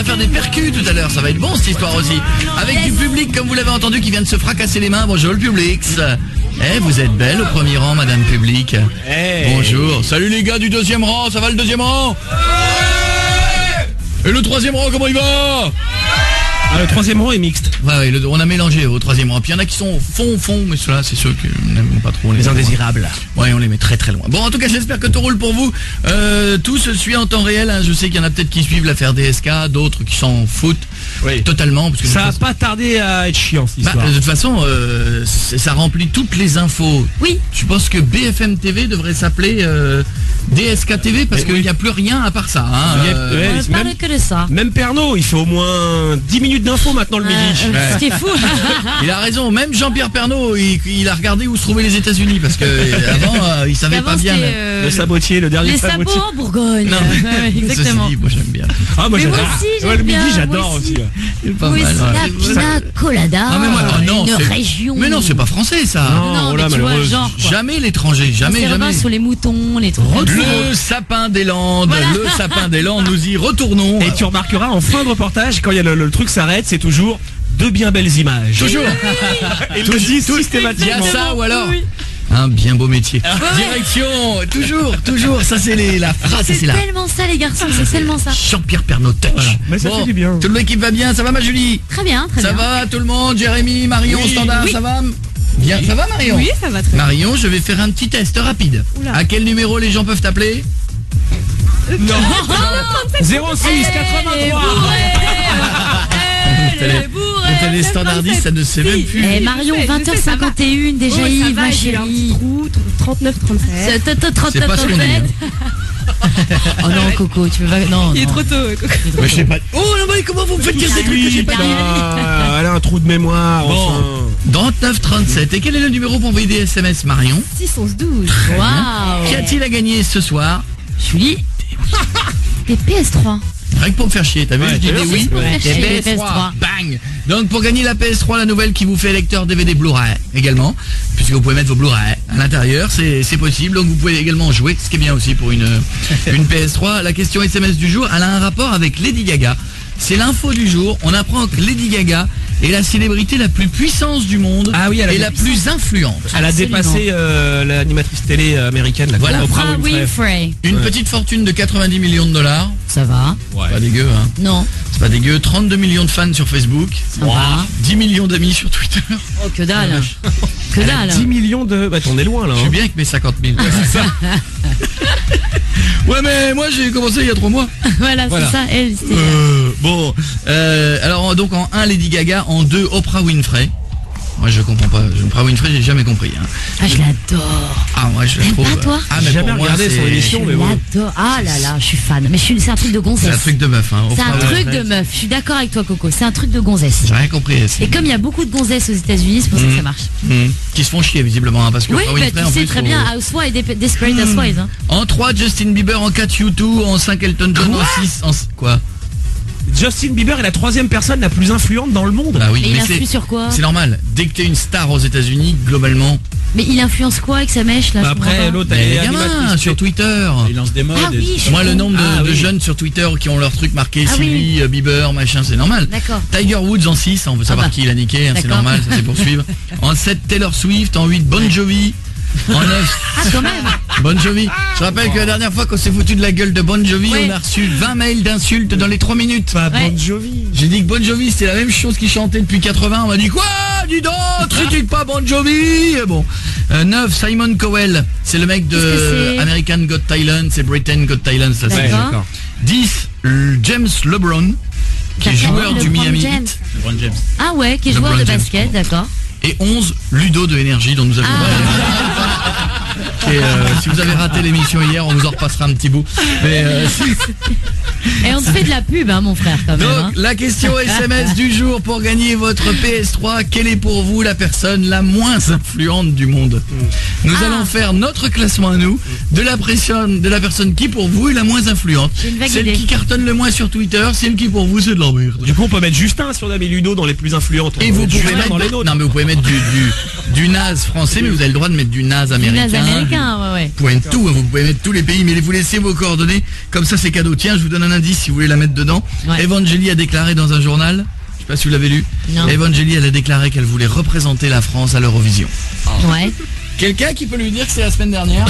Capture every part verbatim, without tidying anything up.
faire des percus tout à l'heure, ça va être bon cette histoire aussi. Avec du public, comme vous l'avez entendu, qui vient de se fracasser les mains. Bonjour le public. Eh, vous êtes belle au premier rang, madame public. Hey. Bonjour. Salut les gars du deuxième rang, ça va le deuxième rang? Et le troisième rang, comment il va? Ah, le troisième rang est mixte. Ouais, ouais, le, on a mélangé au troisième rang. Puis il y en a qui sont fond, fond, mais ceux-là, c'est ceux qui n'aiment pas trop. Les, les indésirables. Ouais, on les met très très loin. Bon, en tout cas, j'espère que tout roule pour vous. Euh, tout se suit en temps réel. Hein. Je sais qu'il y en a peut-être qui suivent l'affaire D S K, d'autres qui s'en foutent oui. totalement. Parce que ça n'a façon... pas tardé à être chiant, cette histoire. Bah, de toute façon, euh, ça remplit toutes les infos. Oui. Je pense que B F M T V devrait s'appeler euh, D S K T V parce qu'il n'y oui. a plus rien à part ça. Hein. Euh, ouais, on ne parle que de ça. Même Pernod, il fait au moins dix minutes d'infos maintenant le midi. Euh, ouais. Ce qui est fou. Il a raison, même Jean-Pierre Pernaut, il, il a regardé où se trouvaient les États-Unis parce que avant euh, il savait avant, pas bien. Euh, le sabotier, le dernier les sabotier. Les sabots en Bourgogne. Non, ouais, exactement. Dit, moi j'aime bien. Ah moi j'adore. Ouais, le midi j'adore aussi. aussi. C'est pas oui, mal. C'est la pina colada. Non, mais moi, oh, non, une région. Mais non, c'est pas français ça. Non, non, non mais tu vois, genre, jamais l'étranger, jamais, jamais. Sur les moutons, les trucs. Le sapin des Landes, voilà. Le sapin des Landes, nous y retournons. Et tu remarqueras en fin de reportage, quand il y a le, le truc s'arrête, c'est toujours de bien belles images. Toujours. Et le dit systématiquement. Il y a ça ou alors oui. Un bien beau métier. Ouais. Direction, toujours, toujours. Ça c'est les, la phrase. C'est c'est tellement ça les garçons, c'est tellement ça. Jean-Pierre Pernaut touch. Voilà. Mais ça bon, fait du bien. Toute l'équipe va bien, ça va ma Julie? Très bien, très ça bien. Ça va tout le monde, Jérémy, Marion, oui. standard, oui. ça va? Bien, ça va Marion? Oui, ça va très bien. Marion, je vais faire un petit test rapide. Oula. À quel numéro les gens peuvent t'appeler? Non. zéro six quatre-vingt-trois. Les télé standardistes, ça ne sait même plus. Eh Marion, vingt heures cinquante et une déjà oh, Yves, ma chérie. trente-neuf trente-sept. C'est pas ce qu'on dit. Oh non Coco, tu veux pas... Non, il est non. trop tôt Coco. Mais je sais pas. Oh non mais comment vous me faites dire des trucs que j'ai pas dit? Ah, elle a un trou de mémoire. Bon. Enfin. trente-neuf trente-sept. Et quel est le numéro pour envoyer des S M S Marion? six onze douze. Waouh. Qu'y a-t-il à gagner ce soir? Julie. Des P S trois. Rien que pour me faire chier, t'as vu, ouais, je dis des oui, ouais. Des P S trois, bang. Donc pour gagner la P S trois, la nouvelle qui vous fait lecteur D V D Blu-ray également, puisque vous pouvez mettre vos Blu-ray à l'intérieur, c'est possible, donc vous pouvez également jouer, ce qui est bien aussi pour une, une P S trois. La question S M S du jour, elle a un rapport avec Lady Gaga. C'est l'info du jour, on apprend que Lady Gaga est la célébrité la plus puissante du monde ah oui, et la plus influente. Elle a Absolument. dépassé euh, l'animatrice télé américaine, la voilà. Oprah Winfrey. Winfrey. Une ouais. petite fortune de quatre-vingt-dix millions de dollars. Ça va. Ouais. Pas dégueu, hein. Non. C'est pas dégueu. trente-deux millions de fans sur Facebook. Ça wow. va. dix millions d'amis sur Twitter. Oh, que dalle. Que dalle. dix millions de... Bah, t'en es loin, là. Je suis bien avec mes cinquante mille. Ouais, c'est ça. Ouais, mais moi, j'ai commencé il y a trois mois. Voilà, voilà. c'est ça. Elle, euh, bon. Euh, alors, donc, en un, Lady Gaga. En deux, Oprah Winfrey. Moi je comprends pas. Oprah Winfrey, j'ai jamais compris. Hein. Ah je l'adore. Ah moi je la trouve. Pas toi ah mais jamais pour regardé moi, son émission je mais bon. l'adore. Ah là là, je suis fan. Mais c'est un truc de gonzesse. C'est un truc de meuf. Hein. C'est un truc de meuf. Je suis d'accord avec toi Coco. C'est un truc de gonzesse. J'ai rien compris. Et comme il y a beaucoup de gonzesses aux États-Unis, c'est pour mmh. ça que ça marche. Mmh. Qui se font chier visiblement hein, parce que. Oui, Oprah bah, Winfrey, tu sais plus, très faut... bien. Housewives, Desperate mmh. Housewives. Hein. En trois, Justin Bieber. En quatre, U deux. En cinq, Elton John. Quoi en six, en quoi? Justin Bieber est la troisième personne la plus influente dans le monde. Bah oui, mais mais il influe sur quoi? C'est normal. Dès que t'es une star aux États-Unis, globalement. Mais il influence quoi avec sa mèche là? Bah après l'autre elle est gamins sur Twitter. Il lance des modes. Ah, oui, moi le nombre de, ah, de oui. jeunes sur Twitter qui ont leur truc marqué ah, Sylvie, oui. Bieber, machin, c'est normal. D'accord. Tiger Woods en six, on veut savoir ah bah. qui il a niqué, hein, c'est normal, ça c'est pour suivre. En sept, Taylor Swift. En huit, Bon Jovi. En neuf. Ah quand même. Bon Jovi. Je rappelle que la dernière fois qu'on s'est foutu de la gueule de Bon Jovi, ouais. on a reçu vingt mails d'insultes dans les trois minutes. Pas ouais. Bon Jovi. J'ai dit que Bon Jovi c'était la même chose qu'il chantait depuis quatre-vingts. On m'a dit quoi? Dis donc, critique pas Bon Jovi. Bon. Euh, neuf, Simon Cowell. C'est le mec de American Got Talent. C'est Britain Got Talent. Ça c'est d'accord. dix, James LeBron, qui est joueur du Miami Heat. LeBron James. Ah ouais, qui est joueur de basket, d'accord. Et onze, Ludo de Énergie dont nous avons ah. Et euh, si vous avez raté l'émission hier, on vous en repassera un petit bout. Mais euh, et on te fait de la pub, hein, mon frère, quand même. Donc, hein. la question S M S du jour pour gagner votre P S trois. Quelle est pour vous la personne la moins influente du monde? Nous ah. allons faire notre classement à nous de la, pression, de la personne qui pour vous est la moins influente. Celle qui cartonne le moins sur Twitter, celle qui pour vous c'est de l'emmerde. Du coup, on peut mettre Justin sur Dame et Ludo dans les plus influentes. Et vous pouvez mettre dans les nôtres. Non, mais vous pouvez mettre du, du, du naze français, mais vous avez le droit de mettre du naze américain. Du naze américain, ouais, ouais. Vous pouvez mettre tout, hein, vous pouvez mettre tous les pays, mais vous laissez vos coordonnées, comme ça c'est cadeau. Tiens, je vous donne un indice si vous voulez la mettre dedans. Ouais. Evangélie a déclaré dans un journal, je sais pas si vous l'avez lu, Non. Evangélie elle a déclaré qu'elle voulait représenter la France à l'Eurovision. Ouais. Quelqu'un qui peut lui dire que c'est la semaine dernière?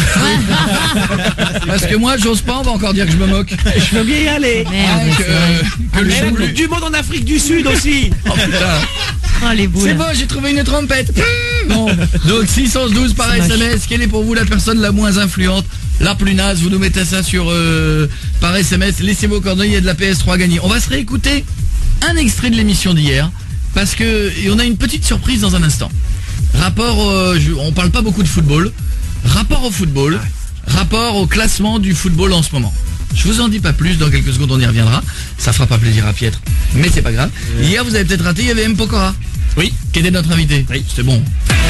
Parce que moi j'ose pas, on va encore dire que je me moque. Je veux bien y aller. Merde, Ah, que, c'est vrai. que le Et la jour- Coupe du Monde en Afrique du Sud aussi. Oh, putain. Oh, les boules. C'est bon, j'ai trouvé une trompette. Bon, donc six cent douze par S M S. Quelle est pour vous la personne la moins influente, la plus naze? Vous nous mettez ça sur euh, par S M S. Laissez vos coordonnées, il y a de la P S trois à gagner. On va se réécouter un extrait de l'émission d'hier parce que et on a une petite surprise dans un instant. Rapport, euh, je- on parle pas beaucoup de football. Rapport au football, rapport au classement du football en ce moment. Je vous en dis pas plus, dans quelques secondes on y reviendra. Ça fera pas plaisir à Pietre, mais c'est pas grave. Hier vous avez peut-être raté, il y avait M. Pokora. Oui. Qui était notre invité. Oui. C'était bon.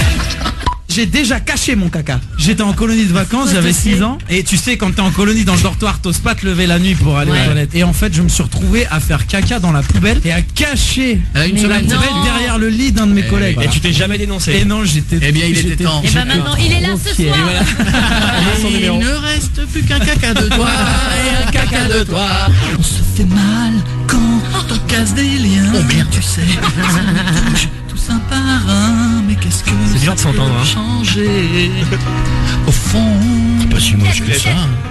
J'ai déjà caché mon caca. J'étais en colonie de vacances, j'avais six ans. Et tu sais, quand t'es en colonie dans le dortoir, t'oses pas te lever la nuit pour aller Ouais. aux toilettes. Et en fait, je me suis retrouvé à faire caca dans la poubelle et à cacher Elle a une Mais semaine. non. poubelle derrière le lit d'un de mes Eh collègues. Et tu t'es jamais dénoncé. Et non, j'étais. Eh bien, il était j'étais- temps. Et bah j'étais maintenant, il est là trop ce fier. soir. Son Il numéro. ne reste plus qu'un caca de toi et un caca de toi. On se fait mal quand on casse des liens. Oh merde, tu sais. Ça nous touche tous un par un. Mais qu'est-ce que C'est dur de ça s'entendre, peut hein. changer? Au fond, c'est pas si moche que ça.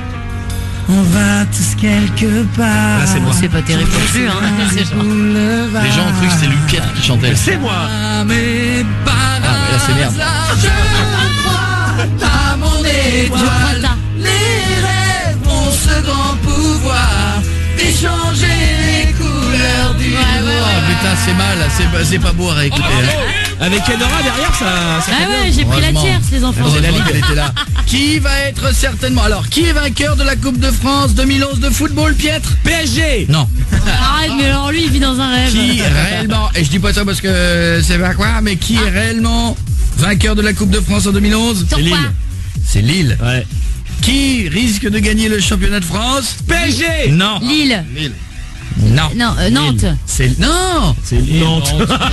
On va tous quelque part. Là, c'est moi. C'est pas terrible non plus, hein. C'est genre- Les gens ont cru que c'était Louis Pierre qui chantait. C'est moi. Ah, mais par Ah, hasard, là, c'est merde. je crois à mon Je crois étoile. ça. Les rêves ont ce grand pouvoir d'échanger les couleurs du Ouais, ouais, ouais, noir. ouais. Putain, c'est mal, c'est pas, c'est pas beau à réécouter. hein. Avec Enora derrière, ça. ça Ah fait bien. ouais, j'ai pris la Heureusement. tierce, les enfants. Heureusement qu'elle était là. Qui va être certainement... Alors, qui est vainqueur de la Coupe de France deux mille onze de football, Pietre? P S G. Non. Arrête, mais alors lui, il vit dans un rêve. Qui réellement, et je dis pas ça parce que c'est pas quoi, mais qui est réellement vainqueur de la Coupe de France en deux mille onze? Sur quoi? C'est Lille. Ouais. Qui risque de gagner le championnat de France? P S G. Non. Lille. Non. Non, euh, Nantes. C'est non. C'est Nantes.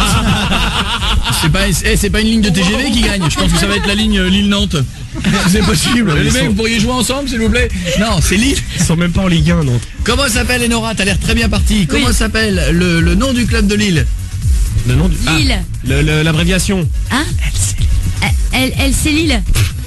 C'est pas eh, c'est pas une ligne de T G V qui gagne. Je pense que ça va être la ligne euh, Lille-Nantes. C'est possible. Les mecs, vous pourriez jouer ensemble, s'il vous plaît? Non, c'est Lille. Ils sont même pas en Ligue un, Nantes. Comment s'appelle Enora? T'as l'air très bien parti. Comment Oui. s'appelle le, le nom du club de Lille? Le nom du. Ah, Lille. le- le- L'abréviation. Hein? Elle, elle, c'est Lille.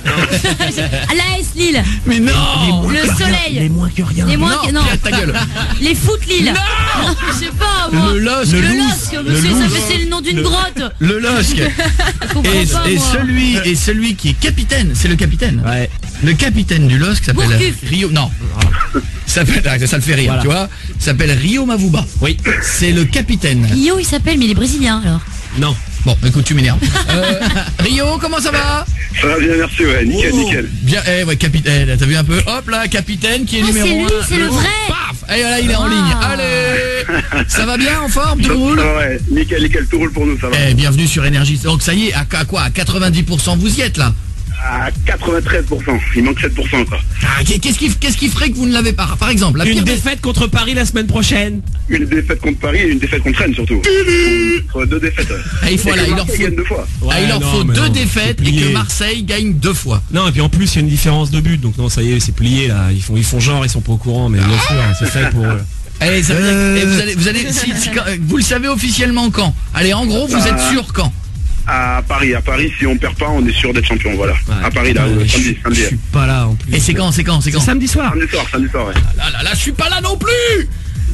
La S Lille. Mais non. Le soleil. moins que rien. Les moins Non, que- non. Pierre, ta gueule. Les foot Lille. Non. Je sais pas, moi. Le LOSC. Le Le LOSC, Le monsieur, ça Louz. fait c'est le nom d'une grotte. Le LOSC. Je comprends Et, pas, et moi. celui et celui qui est capitaine, c'est le capitaine. Ouais. Le capitaine du LOSC s'appelle Bourcuff. Rio. Non. S'appelle ah, ça le fait rire, Voilà. tu vois. S'appelle Rio Mavuba. Oui. C'est le capitaine. Rio, il s'appelle, mais il est brésilien, alors. Non. Bon, écoute, tu m'énerves. Euh, Rio, comment ça va? Ça va bien, merci, ouais, nickel, Oh, nickel. Bien, eh ouais, capitaine, t'as vu un peu? Hop là, capitaine qui est Ah, numéro c'est un. lui, c'est le vrai. Paf. Et là, il est en Ah. ligne. Allez. Ça va bien, en forme, tout Ça, roule? ça va, ouais, nickel, nickel, tout roule pour nous, ça va. Eh, bienvenue sur Énergie. Donc ça y est, à, à quoi? À quatre-vingt-dix pour cent vous y êtes là? À quatre-vingt-treize pour cent, il manque sept pour cent, quoi. Ah, qu'est-ce qui, qu'est-ce qui ferait que vous ne l'avez pas? Par exemple, la Une pire des- défaite contre Paris la semaine prochaine. Une défaite contre Paris et une défaite contre Rennes, surtout. Contre deux défaites. ouais. Ah, il faut, Et voilà, que il leur Marseille faut, gagne deux fois. ah, il leur non, faut mais deux non, défaites c'est et que plié. Marseille gagne deux fois. Non, et puis en plus, il y a une différence de but. Donc non, ça y est, c'est plié là. Ils font, ils font genre, ils sont pas au courant, mais bien sûr, c'est fait pour eux. Allez, ça veut dire que- Euh. et vous allez, vous allez, si- si- quand- vous le savez officiellement quand? Allez, en gros, vous Ah. êtes sûr quand? À Paris, à Paris, si on perd pas, on est sûr d'être champion, voilà. À Paris, là, Ouais, euh, je, samedi, suis- samedi. je suis pas là en plus. Et c'est quand? C'est quand? C'est C'est quand? samedi soir. Samedi soir, samedi soir, ouais. Là, là, là, je suis pas là non plus.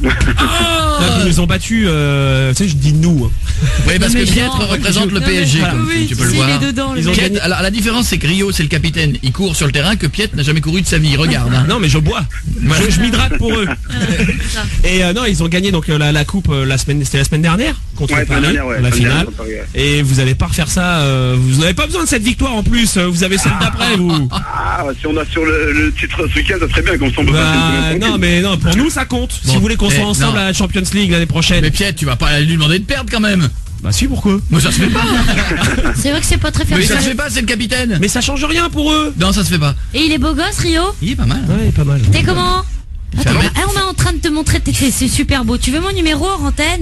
Ah Là, ils nous ont battus, euh, tu sais, je dis nous. hein. Oui, parce Non, que mais Pietre genre, représente le non, P S G, mais- comme oui, tu peux le c'est voir. les dedans, Ils ont Pietre- gagné. alors la différence c'est que Rio c'est le capitaine, il court sur le terrain, que Pietre n'a jamais couru de sa vie, regarde. hein. Non, mais je bois. Je, je m'hydrate pour eux. ça. Et euh, non, ils ont gagné donc euh, la, la coupe euh, la semaine, c'était la semaine dernière contre Ouais, Paris, semaine dernière, ouais, la semaine finale. dernière contre Paris, ouais. Et vous allez pas refaire ça. euh, vous n'avez pas besoin de cette victoire en plus. euh, Vous avez celle d'après, vous. Ah, si on a sur le, le titre ce week-end, ça serait bien, comme ça on peut passer une Bah, semaine non, tranquille. mais non, pour nous ça compte. Bon, si vous voulez qu'on eh, soit ensemble non. à la Champions League l'année prochaine. Mais Pietre, tu vas pas lui demander de perdre quand même. Bah si, pourquoi? Mais ça se fait pas. C'est vrai que c'est pas très Mais fair ça se play. fait pas, c'est le capitaine. Mais ça change rien pour eux. Non, ça se fait pas. Et il est beau gosse, Rio? Il est pas mal. hein. Ouais, pas mal. T'es comment? fait Attends, un mètre. ah, on est en train de te montrer, t'es- c'est super beau. Tu veux mon numéro en antenne?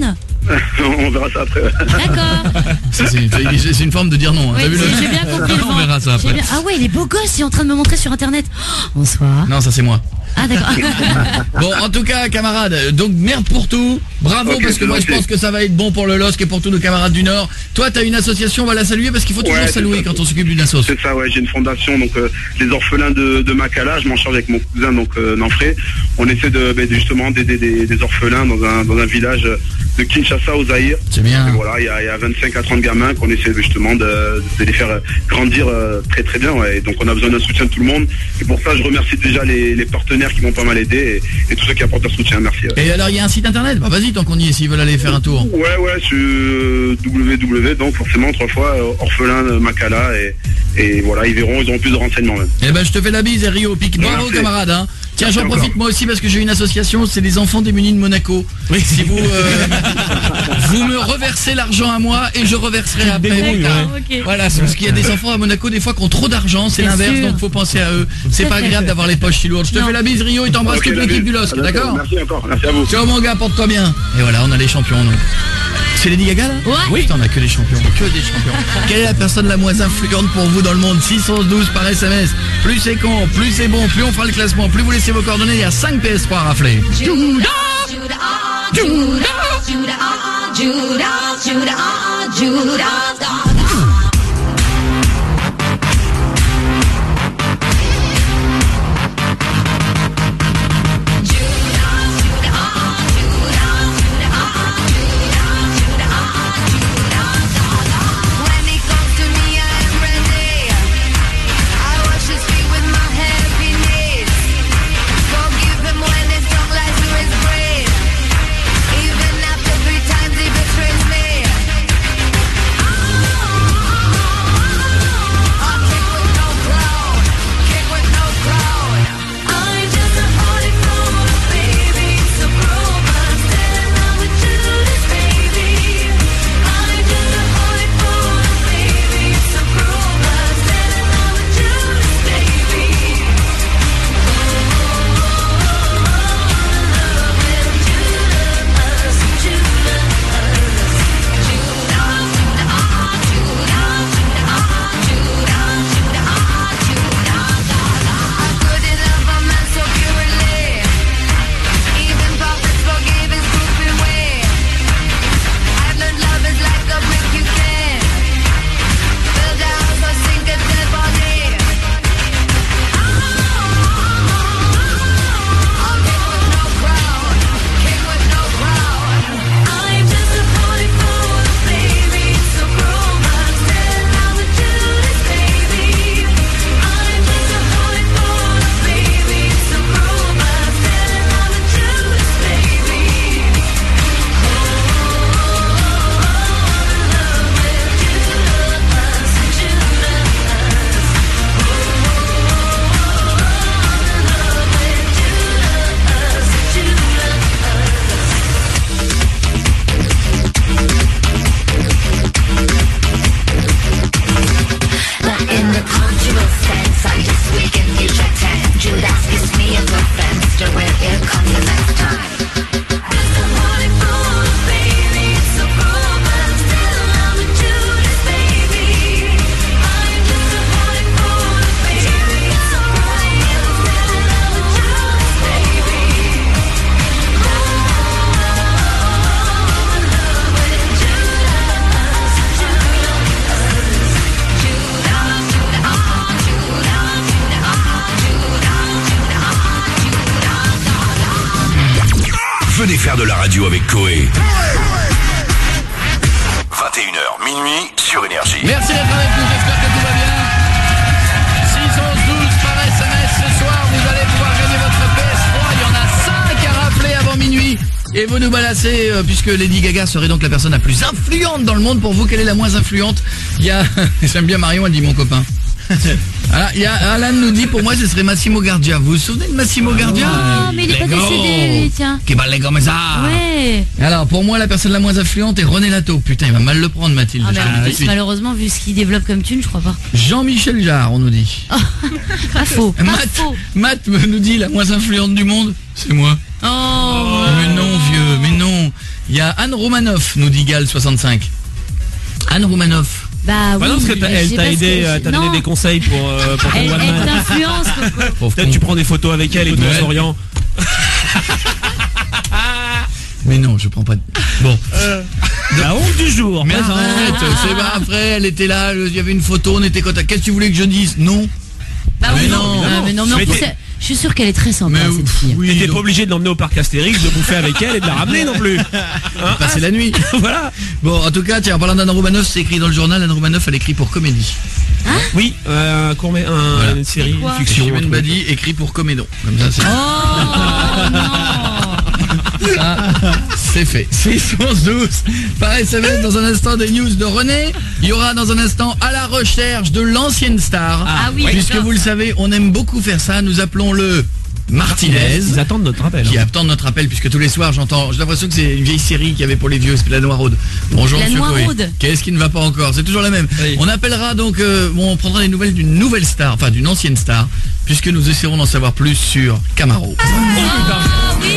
On verra ça après. D'accord. Ça, C'est c'est- c'est une forme de dire non. hein. Oui, T'as vu le- j'ai bien compris. le On vent. verra ça J'ai après. bien- Ah ouais, il est beau gosse, il est en train de me montrer sur internet. Oh, bonsoir. Non, ça c'est moi. Ah d'accord. Bon, en tout cas, camarades, donc merde pour tout. Bravo, Ok, parce que c'est moi je gentil. pense que ça va être bon pour le L O S C et pour tous nos camarades du Nord. Toi, t'as une association, on va la saluer parce qu'il faut toujours Ouais, saluer c'est ça. quand on s'occupe d'une association. C'est ça, ouais, j'ai une fondation, donc euh, les orphelins de, de Makala, je m'en charge avec mon cousin, donc euh, Nanfré. On essaie de, bah, de- justement d'aider des, des orphelins dans un, dans un village de Kinshasa au Zaïre. C'est bien. Et voilà, il y a, il y a vingt-cinq à trente gamins qu'on essaie justement de, de les faire grandir euh, très très bien. Ouais. Et donc on a besoin d'un soutien de tout le monde. Et pour ça, je remercie déjà les, les partenaires qui m'ont pas mal aidé et, et tous ceux qui apportent leur soutien. Merci. ouais. Et alors, il y a un site internet. Bah vas-y, tant qu'on y est, s'ils veulent aller faire un tour. Ouais, ouais, sur euh, w w w, donc forcément trois fois euh, orphelin de Makala et, et voilà, ils verront, ils auront plus de renseignements même. Eh ben, je te fais la bise et Rio Pic. Bravo, Merci. camarade. Hein. Tiens, Merci j'en encore. profite moi aussi parce que j'ai une association, c'est les enfants démunis de Monaco. Oui. Si vous, euh, vous me reversez l'argent à moi et je reverserai après. débrouilles, D'accord, ok. Voilà, c'est parce qu'il y a des enfants à Monaco des fois qui ont trop d'argent, c'est Bien l'inverse, sûr. donc faut penser à eux. C'est pas agréable d'avoir les poches si lourdes. Je te Non. fais la bise Rio et t'embrasses Ok, toute David. l'équipe du L O S C, À bientôt. d'accord? Merci encore, merci à vous. Ciao mon gars, porte-toi bien. Et voilà, on a les champions donc. C'est Lady Gaga là? Ouais. Oui, putain, on a que des champions, que des champions. Quelle est la personne la moins influente pour vous dans le monde? Six cent douze par S M S. Plus c'est con, plus c'est bon, plus on fera le classement, plus vous laissez vos coordonnées, il y a cinq P S trois à rafler. When he comes to me, I am ready. I wash his feet with my heavy knees. Forgive him when his tongue lies to his brain. Even after three times he betrays me. I kick with no crown, kick with no crown. I'm just a holy fool, baby. So prove I'm still in love with Judas, baby. I'm just a holy fool, baby. So prove I'm still in love with Judas, baby. I couldn't love a man so purely. Even prophets forgave his stupid way. I've learned love is like a brick you can build a house or sink a dead body. I'll kick with no crown, kick with no crown. I'm just a holy fool, baby. So prove I'm still in love with Judas, baby. I'm just a holy fool, baby. So prove I'm still in love with Judas, baby. But in the conjugal sense, I just weaken future tense. Judas gives me a good friend. Still where it comes the next time. Just a holy fool, baby. So prove I'm still in love with Judas, baby. I'm just a holy fool, baby. So prove I'm still in love with Judas, baby. Oh, in love with Judas, Venez faire de la radio avec Koé. vingt et une heures, minuit, sur Énergie. Merci d'être avec nous, j'espère que tout va bien. six cent douze par S M S ce soir, vous allez pouvoir gagner votre P S trois. Il y en a cinq à rappeler avant minuit. Et vous nous balancez, euh, puisque Lady Gaga serait donc la personne la plus influente dans le monde. Pour vous, quelle est la moins influente? Il y a, j'aime bien Marion, elle dit mon copain. Ah, il y a Alan nous dit, pour moi ce serait Massimo Gardia. Vous vous souvenez de Massimo Gardia? Oh, mais il est pas Lego. décédé, lui, tiens. Qui parle comme ça. Ouais. Alors pour moi la personne la moins influente est René Lato. Putain, il va mal le prendre, Mathilde. Ah, je mais te le dis en tout de plus, suite. malheureusement, vu ce qu'il développe comme thune, je crois pas. Jean-Michel Jarre, on nous dit. Pas faux. Pas Matt, faux. Matt nous dit la moins influente du monde, c'est moi. Oh. Mais non, vieux, mais non. Il y a Anne Romanoff, nous dit Gal soixante-cinq. Anne Romanoff. Bah Bah oui. non, parce que t'as- mais elle je sais t'a pas ce aidé, que- euh, t'as Non. donné des conseils pour, euh, pour ton Elle, one elle man. t'influence, Coco. Pauvre Peut-être con. tu prends des photos avec elle et tout en Peut-être. souriant. Mais non, je prends pas de... Bon. La honte du jour. Mais présente. arrête, c'est pas après, elle était là, il y avait une photo, on était content. Qu'est-ce que tu voulais que je dise? Non. Bah Mais oui, non. Ah, mais non, mais en Mais plus, t'es- elle- je suis sûre qu'elle est très sympa, Mais cette fille. oui, T'étais donc, pas obligé de l'emmener au parc Astérix, de bouffer avec elle et de la ramener non plus. Hein, passer la nuit. Voilà. Bon, en tout cas, tiens, en parlant d'Anne Romanoff, c'est écrit dans le journal, Anne Romanoff, elle écrit pour Comédie. Oui, euh, un court un, Voilà. une série, quoi une fiction. un Chimène truc. Badi écrit pour Comédon. Comme ça, c'est... Oh non. Ça, c'est fait. six onze douze par S M S. Dans un instant des news de René. Il y aura dans un instant à la recherche de l'ancienne star. Ah oui, Puisque d'accord. vous le savez, on aime beaucoup faire ça. Nous appelons le Martinez. Ils attendent notre appel. Qui hein. attendent notre appel, puisque tous les soirs j'entends, j'ai l'impression que c'est une vieille série qu'il y avait pour les vieux, c'est la Noiraude. Bonjour La monsieur Coé. Noiraude. Qu'est-ce qui ne va pas encore? C'est toujours la même. Oui. On appellera donc, euh, on prendra les nouvelles d'une nouvelle star, enfin d'une ancienne star, puisque nous essaierons d'en savoir plus sur Camaro. Ah oui.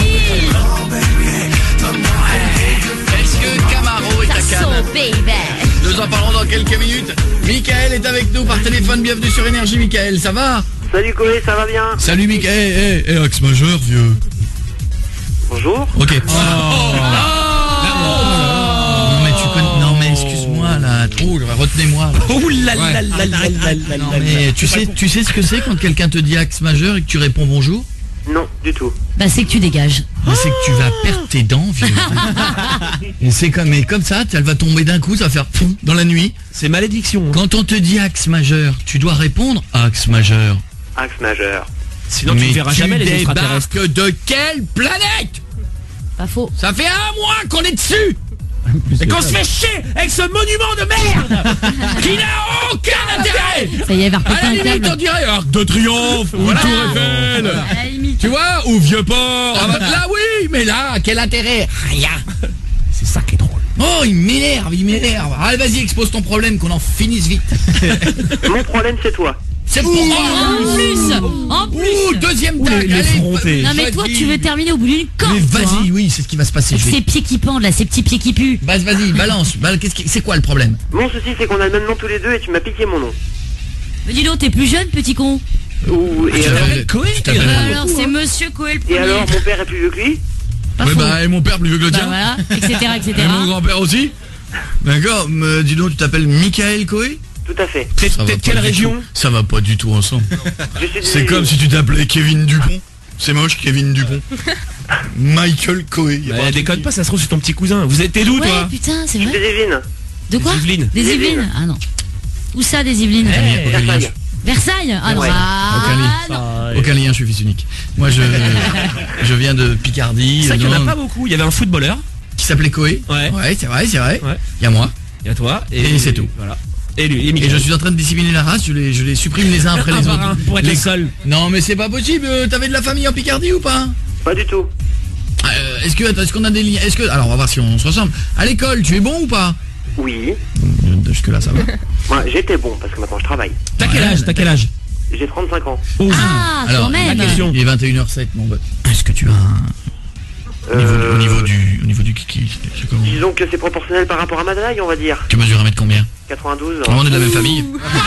Est-ce que Camaro est à So Cannes? baby. Nous en parlerons dans quelques minutes. Michael est avec nous par téléphone, bienvenue sur Énergie. Michael, ça va? Salut Coé, ça va bien? Salut Michael, eh, eh, axe majeur vieux. Bonjour. Ok. Non mais tu connais, non mais excuse-moi là, oh, retenez-moi là. Oh là là là là là là là Non là mais là. tu sais, tu sais ce que c'est quand quelqu'un te dit axe majeur et que tu réponds bonjour? Non, du tout. Bah c'est que tu dégages. Mais c'est que tu vas perdre tes dents, vieux. Et c'est comme, mais comme ça, elle va tomber d'un coup, ça va faire poum dans la nuit. C'est malédiction. hein. Quand on te dit axe majeur, tu dois répondre axe majeur. Axe majeur. Sinon tu ne verras jamais les extraterrestres. débarques de quelle planète? Pas faux. Ça fait un mois qu'on est dessus. Et qu'on se fait chier avec ce monument de merde Qui n'a aucun intérêt. Ça y est, elle va À la repéter un limite, on câble. dirait Arc de Triomphe ou Voilà. Tour Eiffel. À la limite. Tu vois, ou Vieux-Port. Ah bah, là oui, mais là, quel intérêt? Rien. C'est ça qui est drôle. Oh, il m'énerve, il m'énerve. Allez, vas-y, expose ton problème, qu'on en finisse vite. Mon problème, c'est toi. C'est pour En moi. plus, en Ouh, plus. deuxième Ouh, tag. les Allez, effrontés. Non mais toi, tu veux terminer au bout d'une corde. Mais toi, hein. vas-y, oui, c'est ce qui va se passer. Je Ces vais... pieds qui pendent là, ces petits pieds qui puent. Bah, vas-y, balance. Bah, qu'est-ce qui- C'est quoi le problème? Mon souci, c'est qu'on a le même nom tous les deux et tu m'as piqué mon nom. Mais dis donc, t'es plus jeune, petit con. Ouh, et Tu alors, t'appelles Coé? Tu t'appelles Bah comment? alors, c'est Monsieur Coel le et premier. alors, mon père est plus vieux que lui? Pas Ouais, faux. bah, et mon père plus vieux que le Bah tien. voilà, et cetera, et Et cetera. mon grand-père aussi. D'accord, mais dis donc, tu t'appelles Michael Coé? Tout à fait. T'es Ça va t'es de pas quelle du région? tout. Ça va pas du tout ensemble. Je suis C'est comme si tu t'appelais Kevin Dupont. C'est moche, Kevin Dupont. Michael Coé. Y a pas Bah, un truc déconne qui- pas, ça se trouve c'est ton petit cousin. Vous êtes d'où Ouais, toi? putain, c'est des vrai. Yvelines. De quoi? Des Yvelines. Des Des Yvelines. Yvelines. Ah non. Où ça, des Yvelines Eh, Aucun lien. Versailles. Versailles. Ah non. Ouais. Ah, Aucun lien. non. Aucun lien, je suis fils unique. Moi, je, je viens de Picardie. C'est vrai qu'il y en a non, pas beaucoup. Il y avait un footballeur. Qui s'appelait Coé. Ouais. Ouais, c'est vrai, c'est vrai. Ouais. Il y a moi. Il y a toi. Et c'est tout. Voilà. Et lui, et Et Michael. je suis en train de discipliner la race, je les, je les supprime les uns après Un les par autres. un, pour être Les- le seul. Non, mais c'est pas possible. euh, T'avais de la famille en Picardie ou pas? Pas du tout. Euh, Est-ce que, attends, est-ce qu'on a des liens? Est-ce que, alors on va voir si on se ressemble. À l'école, tu es bon ou pas? Oui. Jusque là, ça va. Moi, j'étais bon parce que maintenant je travaille. T'as quel âge? T'as quel âge? J'ai trente-cinq ans. Ah, Alors, quand même. la question. Il est vingt et une heures zéro sept, mon pote. Est-ce que tu as un... Au niveau, du- au niveau du, au niveau du kiki, c'est comment? Disons que c'est proportionnel par rapport à ma taille, on va dire. Tu mesures un mètre combien? quatre-vingt-douze. On est de la même famille.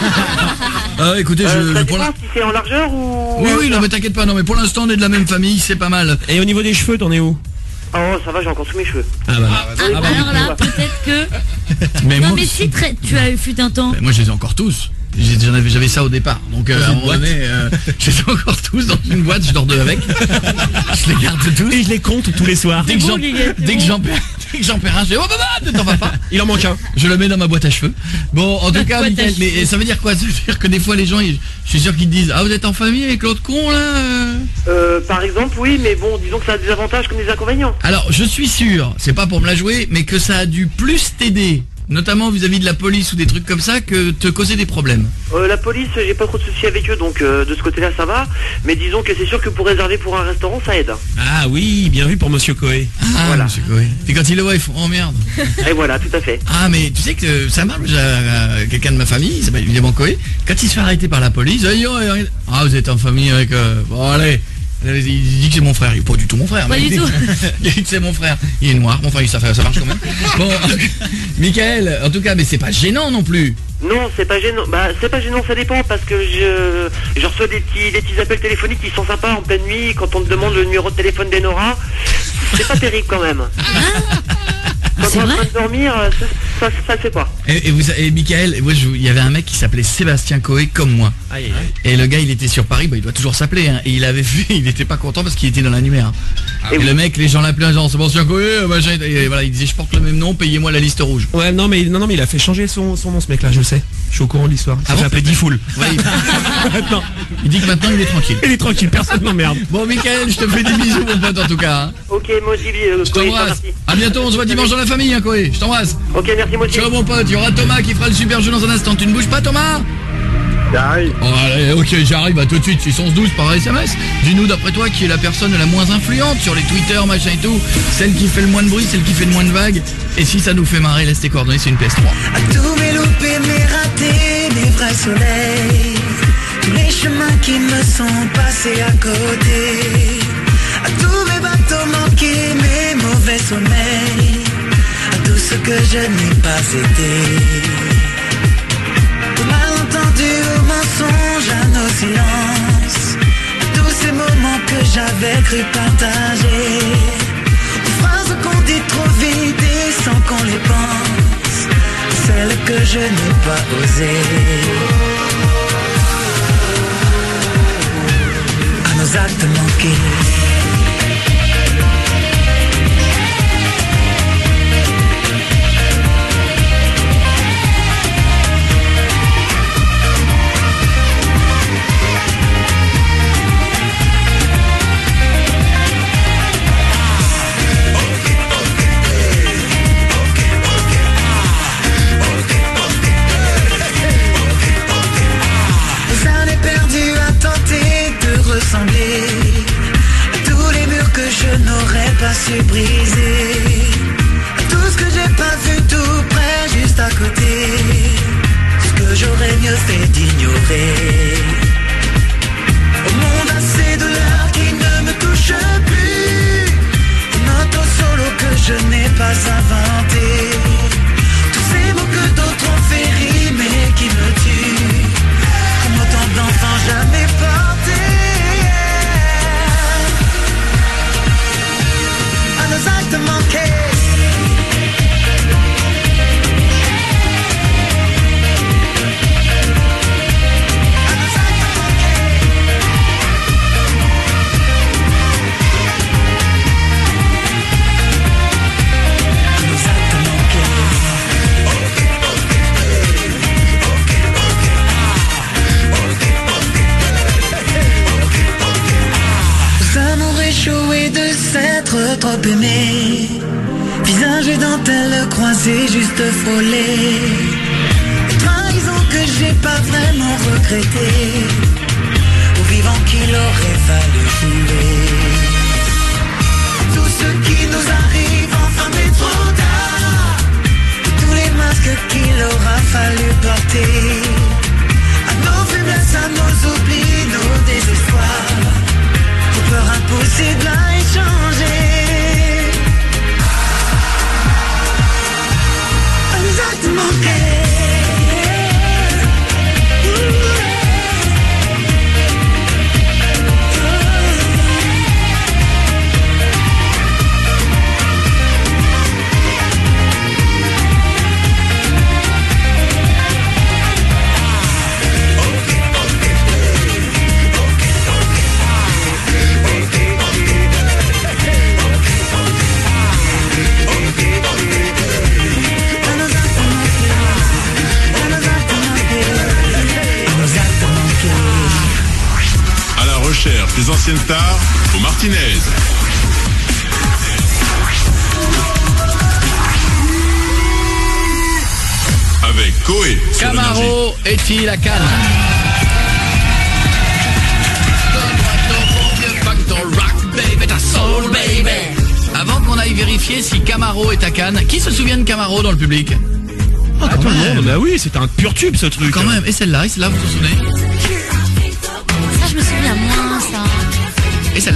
Ah, écoutez, je, Euh, je- ça pour dépend l'in- si c'est en largeur ou... Oui, oui, non, mais t'inquiète pas, non, mais pour l'instant, on est de la même famille, c'est pas mal. Et au niveau des cheveux, t'en es où? Oh, ça va, j'ai encore tous mes cheveux. Ah bah. Ah, alors là, peut-être que. Mais Non, moi, mais si très- tu as eu fut un temps. mais moi, je les ai encore tous. J'ai- J'en avais, j'avais ça au départ. Donc, euh, à un moment donné, euh, je les ai encore tous dans une boîte, je dors deux avec. Je les garde tous. Et je les compte tous les soirs. Dès que bon, j'en, Guiguet, c'est dès que bon. j'en perds, dès que j'en perds un, je fais, oh, bah, bah, ne t'en vas pas. Il en manque un. Je le mets dans ma boîte à cheveux. Bon, en tout cas, boîte à Mickaël, mais cheveux. ça veut dire quoi? Ça veut dire que des fois, les gens, ils- je suis sûr qu'ils te disent, ah, vous êtes en famille avec l'autre con, là? euh Euh, par exemple, oui, mais bon, disons que ça a des avantages comme des inconvénients. Alors, je suis sûr, c'est pas pour me la jouer, mais que ça a dû plus t'aider, notamment vis-à-vis de la police ou des trucs comme ça, que te causer des problèmes. Euh, la police, j'ai pas trop de soucis avec eux, donc euh, de ce côté-là, ça va. Mais disons que c'est sûr que pour réserver pour un restaurant, ça aide. Ah oui, bien vu pour Monsieur Coé. Ah, Voilà. monsieur Coé. Et quand il le voit, ils font, oh merde. Et voilà, tout à fait. Ah, mais tu sais que ça marche, j'ai euh, quelqu'un de ma famille, il s'appelle évidemment Coé, quand il se fait arrêter par la police, ah, yo, euh, ah, vous êtes en famille avec, euh, bon, allez, Il dit que c'est mon frère. Il est pas du tout mon frère. Pas mais du il dit tout. que- Il dit que c'est mon frère. Il est noir. Bon, enfin, ça, fait- ça marche quand même. Bon, Michael, en tout cas, mais c'est pas gênant non plus. Non, c'est pas gênant. Bah, c'est pas gênant, ça dépend parce que je, je reçois des petits, des petits appels téléphoniques qui sont sympas en pleine nuit quand on te demande le numéro de téléphone d'Enora. C'est pas terrible quand même. Quand C'est on est en vrai train de dormir, ça, ça, ça se fait pas. Et, et vous, et Michael, moi, je- il y avait un mec qui s'appelait Sébastien Coé comme moi. Aïe, aïe, aïe. Et le gars, il était sur Paris, bah, il doit toujours s'appeler. Hein, et il avait fait, il était pas content parce qu'il était dans l'annuaire. Et et oui. le mec, les gens l'appelaient en disant Sébastien Coé, machin. Et voilà, il disait je porte le même nom, payez-moi la liste rouge. Ouais, non, mais non, non, mais il a fait changer son, son nom, ce mec-là, je le sais. Je suis au courant de l'histoire. Il Ah s'est bon fait appeler Diffoul. Ouais, il, Maintenant, il dit que maintenant il est tranquille. il est tranquille, personne n'emmerde. Bon, Michael, je te fais des bisous, mon pote, en tout cas. Hein. Ok, moi aussi, euh, Je Coé, t'embrasse. merci. À bientôt, on se voit dimanche dans la famille, hein, Coé. Je t'embrasse. Ok, merci moi aussi. Ciao, mon pote. Il y aura Thomas qui fera le super jeu dans un instant. Tu ne bouges pas, Thomas? J'arrive. Oh, allez, ok, j'arrive à tout de suite, six onze douze par S M S. Dis-nous d'après toi qui est la personne la moins influente sur les Twitter, machin et tout. Celle qui fait le moins de bruit, celle qui fait le moins de vagues. Et si ça nous fait marrer, laisse tes coordonnées, c'est une P S trois. À tous mes loupés, mes ratés, mes vrais soleils, tous les chemins qui me sont passés à côté, à tous mes bateaux manqués, mes mauvais sommeils, à tout ce que je n'ai pas été. Aux malentendus, aux mensonges, à nos silences, à tous ces moments que j'avais cru partager, aux phrases qu'on dit trop vite et sans qu'on les pense, celles que je n'ai pas osées, à nos actes manqués. Les années perdues à tenter de ressembler à tous les murs que je n'aurais pas su briser, à tout ce que j'ai pas vu tout près, juste à côté, ce que j'aurais mieux fait d'ignorer. Au monde a ces douleurs qui ne me touchent plus, une auto solo que je n'ai pas inventé, tous ces mots que d'autres ont fait rimer qui me tuent, comme autant d'enfants jamais portés, à nos actes manqués. À nos actes manqués. À nos actes manqués. Aux amours échoués de s'être trop aimé, visage et dentelle croisés juste frôlés, des trahisons que j'ai pas vraiment regrettées, aux vivants qu'il aurait fallu jouer, tout ce qui nous arrive enfin mais trop tard, tous les masques qu'il aura fallu porter, à nos faiblesses, à nos oublis, nos désespoirs, aux peurs impossibles à échanger, à nos actes manqués. À la recherche des anciennes stars au Martinez. Avec Coé sur Énergie. Camaro est-il à Cannes? Avant qu'on aille vérifier si Camaro est à Cannes, qui se souvient de Camaro dans le public? Ah, tout le monde, bah oui, c'était un pur tube ce truc. Quand même, et celle-là, et celle-là, vous vous souvenez? Ça, je me souviens moins, ça. Et celle-là.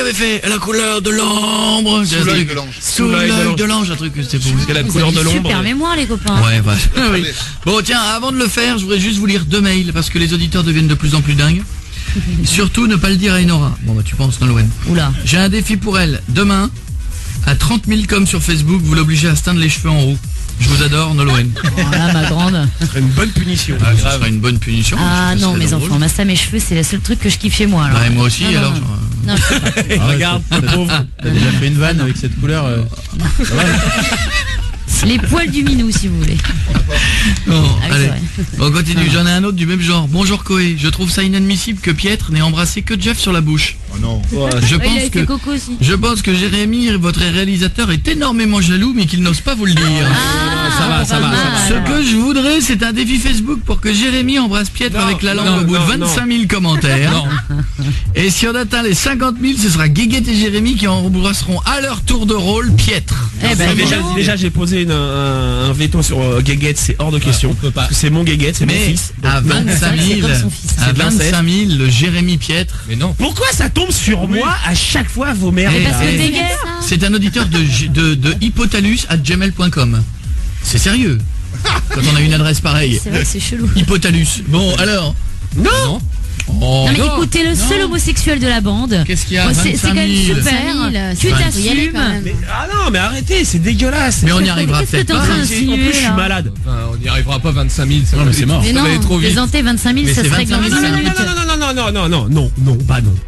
avait fait la couleur de l'ombre. Sous l'œil de l'ange. Sous l'œil de l'ange, un truc que c'était pour vous. la Vous couleur avez de l'ombre. super mémoire, les copains. Ouais, voilà. Oui. Bon, tiens, avant de le faire, je voudrais juste vous lire deux mails parce que les auditeurs deviennent de plus en plus dingues. Surtout, ne pas le dire à Enora. Bon, bah, tu penses, Nolwenn. Oula. J'ai un défi pour elle. Demain, à trente mille comme sur Facebook, vous l'obligez à se teindre les cheveux en roux. Je vous adore, Nolwenn. Voilà, ma grande. Ce serait une bonne punition. Ah, ça sera une bonne punition. Ah Ça non, serait mes drôle. enfants, ça, mes cheveux, c'est le seul truc que je kiffe chez moi. Alors. Ouais, moi aussi, Non, non, alors. non. je- Non, je peux pas. Ah, Regarde, le pauvre. T'as déjà fait une vanne avec cette couleur. euh, ça va. Les poils du minou, si vous voulez. Bon, Ah oui, allez. c'est vrai. On continue. J'en ai un autre du même genre. Bonjour Koé. Je trouve ça inadmissible que Pietre n'ait embrassé que Jeff sur la bouche. Oh non. Je Ouais, il a pense fait que Coco aussi. je pense que Jérémy, votre réalisateur, est énormément jaloux, mais qu'il n'ose pas vous le dire. Ah, ça va, ça va, ça va. Ce que je voudrais, c'est un défi Facebook pour que Jérémy embrasse Pietre Non, avec la langue non, au bout non, de vingt-cinq mille commentaires. Et si on atteint les cinquante mille, ce sera Guéguette et Jérémy qui embrasseront à leur tour de rôle Pietre. Eh ben, déjà, non. déjà j'ai posé une- un, un veto sur euh, Guéguette, c'est hors de question. Parce que c'est mon Guéguette, c'est mon Mais fils. à Donc, non. vingt-cinq mille, C'est comme son fils. à C'est de l'inceste. vingt-cinq mille, le Jérémy Pietre. Mais non. Pourquoi ça tombe sur moi à chaque fois vos merdes Eh, parce que eh, t'es gay. C'est un auditeur de, G- de, de hypotalus arobase gmail point com. C'est sérieux. Quand on a une adresse pareille. C'est vrai que c'est chelou. Hypotalus. Bon, alors. Non. Oh, Non mais non. écoutez, le seul homosexuel de la bande. Qu'est-ce qu'il y a? Oh, c'est c'est quand même vingt-cinq mille. super. Tu Faut y aller t'assumes. quand même. Mais, ah non, mais arrêtez, c'est dégueulasse. Mais on y arrivera Qu'est-ce que peut-être t'es en pas. train En d'insinuer plus, je suis là malade. Enfin, on n'y arrivera pas vingt-cinq mille. Ça Non, va mais c'est aller- mort. Mais Ça va aller non, trop vite. plaisanter vingt-cinq mille, Mais ça c'est se règle en vingt-cinq dix mille. Non, minutes. non, non, non, non, non, non, non, non, bah non.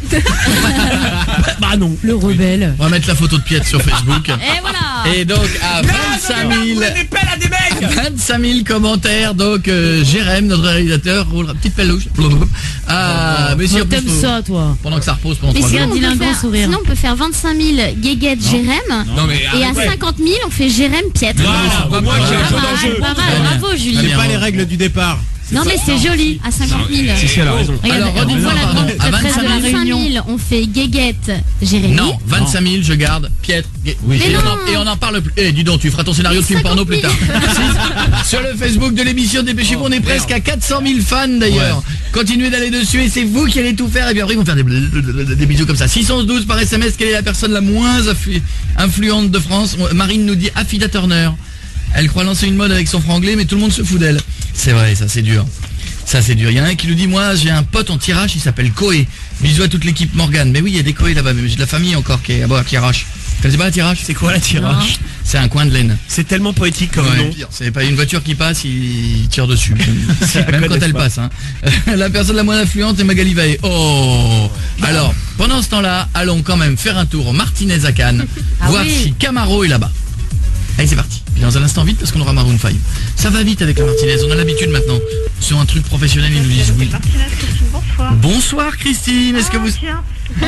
Bah non. Le rebelle. On va mettre la photo de Pietre sur Facebook. Et voilà. Et donc à vingt-cinq mille, des pelles à des mecs. vingt-cinq mille commentaires. Donc euh, Jérém, notre réalisateur, roule petite pelle louche. Ah, mais si en plus, T'aimes faut- ça, toi. pendant que ça repose pendant Mais trois sinon jours. on, peut Dilinguant faire, sourire. sinon on peut faire vingt-cinq mille Guéguette Jérém Non, mais et à arrête. cinquante mille on fait Jérém Pietre. Voilà, bah, moi j'ai un peu Pas d'enjeu. mal, pas mal, bravo Julie. Très bien. Pas les règles du départ. Non mais c'est joli, à cinquante mille. Si, si, elle a raison. Regarde, Alors, on redis-moi, voit la pardon, grande à prêtresse de la vingt-cinq Réunion. mille on fait Guéguette Jérémy. Non, vingt-cinq mille, je garde Pietre. Gue- Oui. et, Mais on non. en, et on en parle plus. Eh, dis donc, tu feras ton scénario de film porno plus tard. Si- Sur le Facebook de l'émission Dépêchez-vous, on est presque à quatre cent mille fans d'ailleurs. Continuez d'aller dessus et c'est vous qui allez tout faire. Et bien après, ils vont faire des, des bisous comme ça. six cent douze par S M S, quelle est la personne la moins affu- influente de France? Marine nous dit Affida Turner. Elle croit lancer une mode avec son franglais, mais tout le monde se fout d'elle. C'est vrai, ça c'est dur. Ça c'est dur. Il y en a un qui nous dit, moi j'ai un pote en tirage, il s'appelle Koé. Bisous à toute l'équipe Morgane. Mais oui, il y a des Koé là-bas, mais j'ai de la famille encore qui est à qui arrache. Vous connaissez pas la tirage? C'est quoi la tirage? C'est un coin de laine. C'est tellement poétique comme Ouais. nom. C'est pas une voiture qui passe, il tire dessus. la Même quand connais elle pas. passe. Hein. La personne la moins influente est Magali Vaé. Oh. Alors, pendant ce temps-là, allons quand même faire un tour au Martinez à Cannes, Ah voir oui. si Camaro est là-bas. Allez, c'est parti. Puis dans un instant vite parce qu'on aura Maroon cinq. Ça va vite avec le Martinez, on a l'habitude maintenant. Sur un truc professionnel, ils nous disent oui. Bonsoir. Bonsoir Christine, est-ce que vous... Tiens.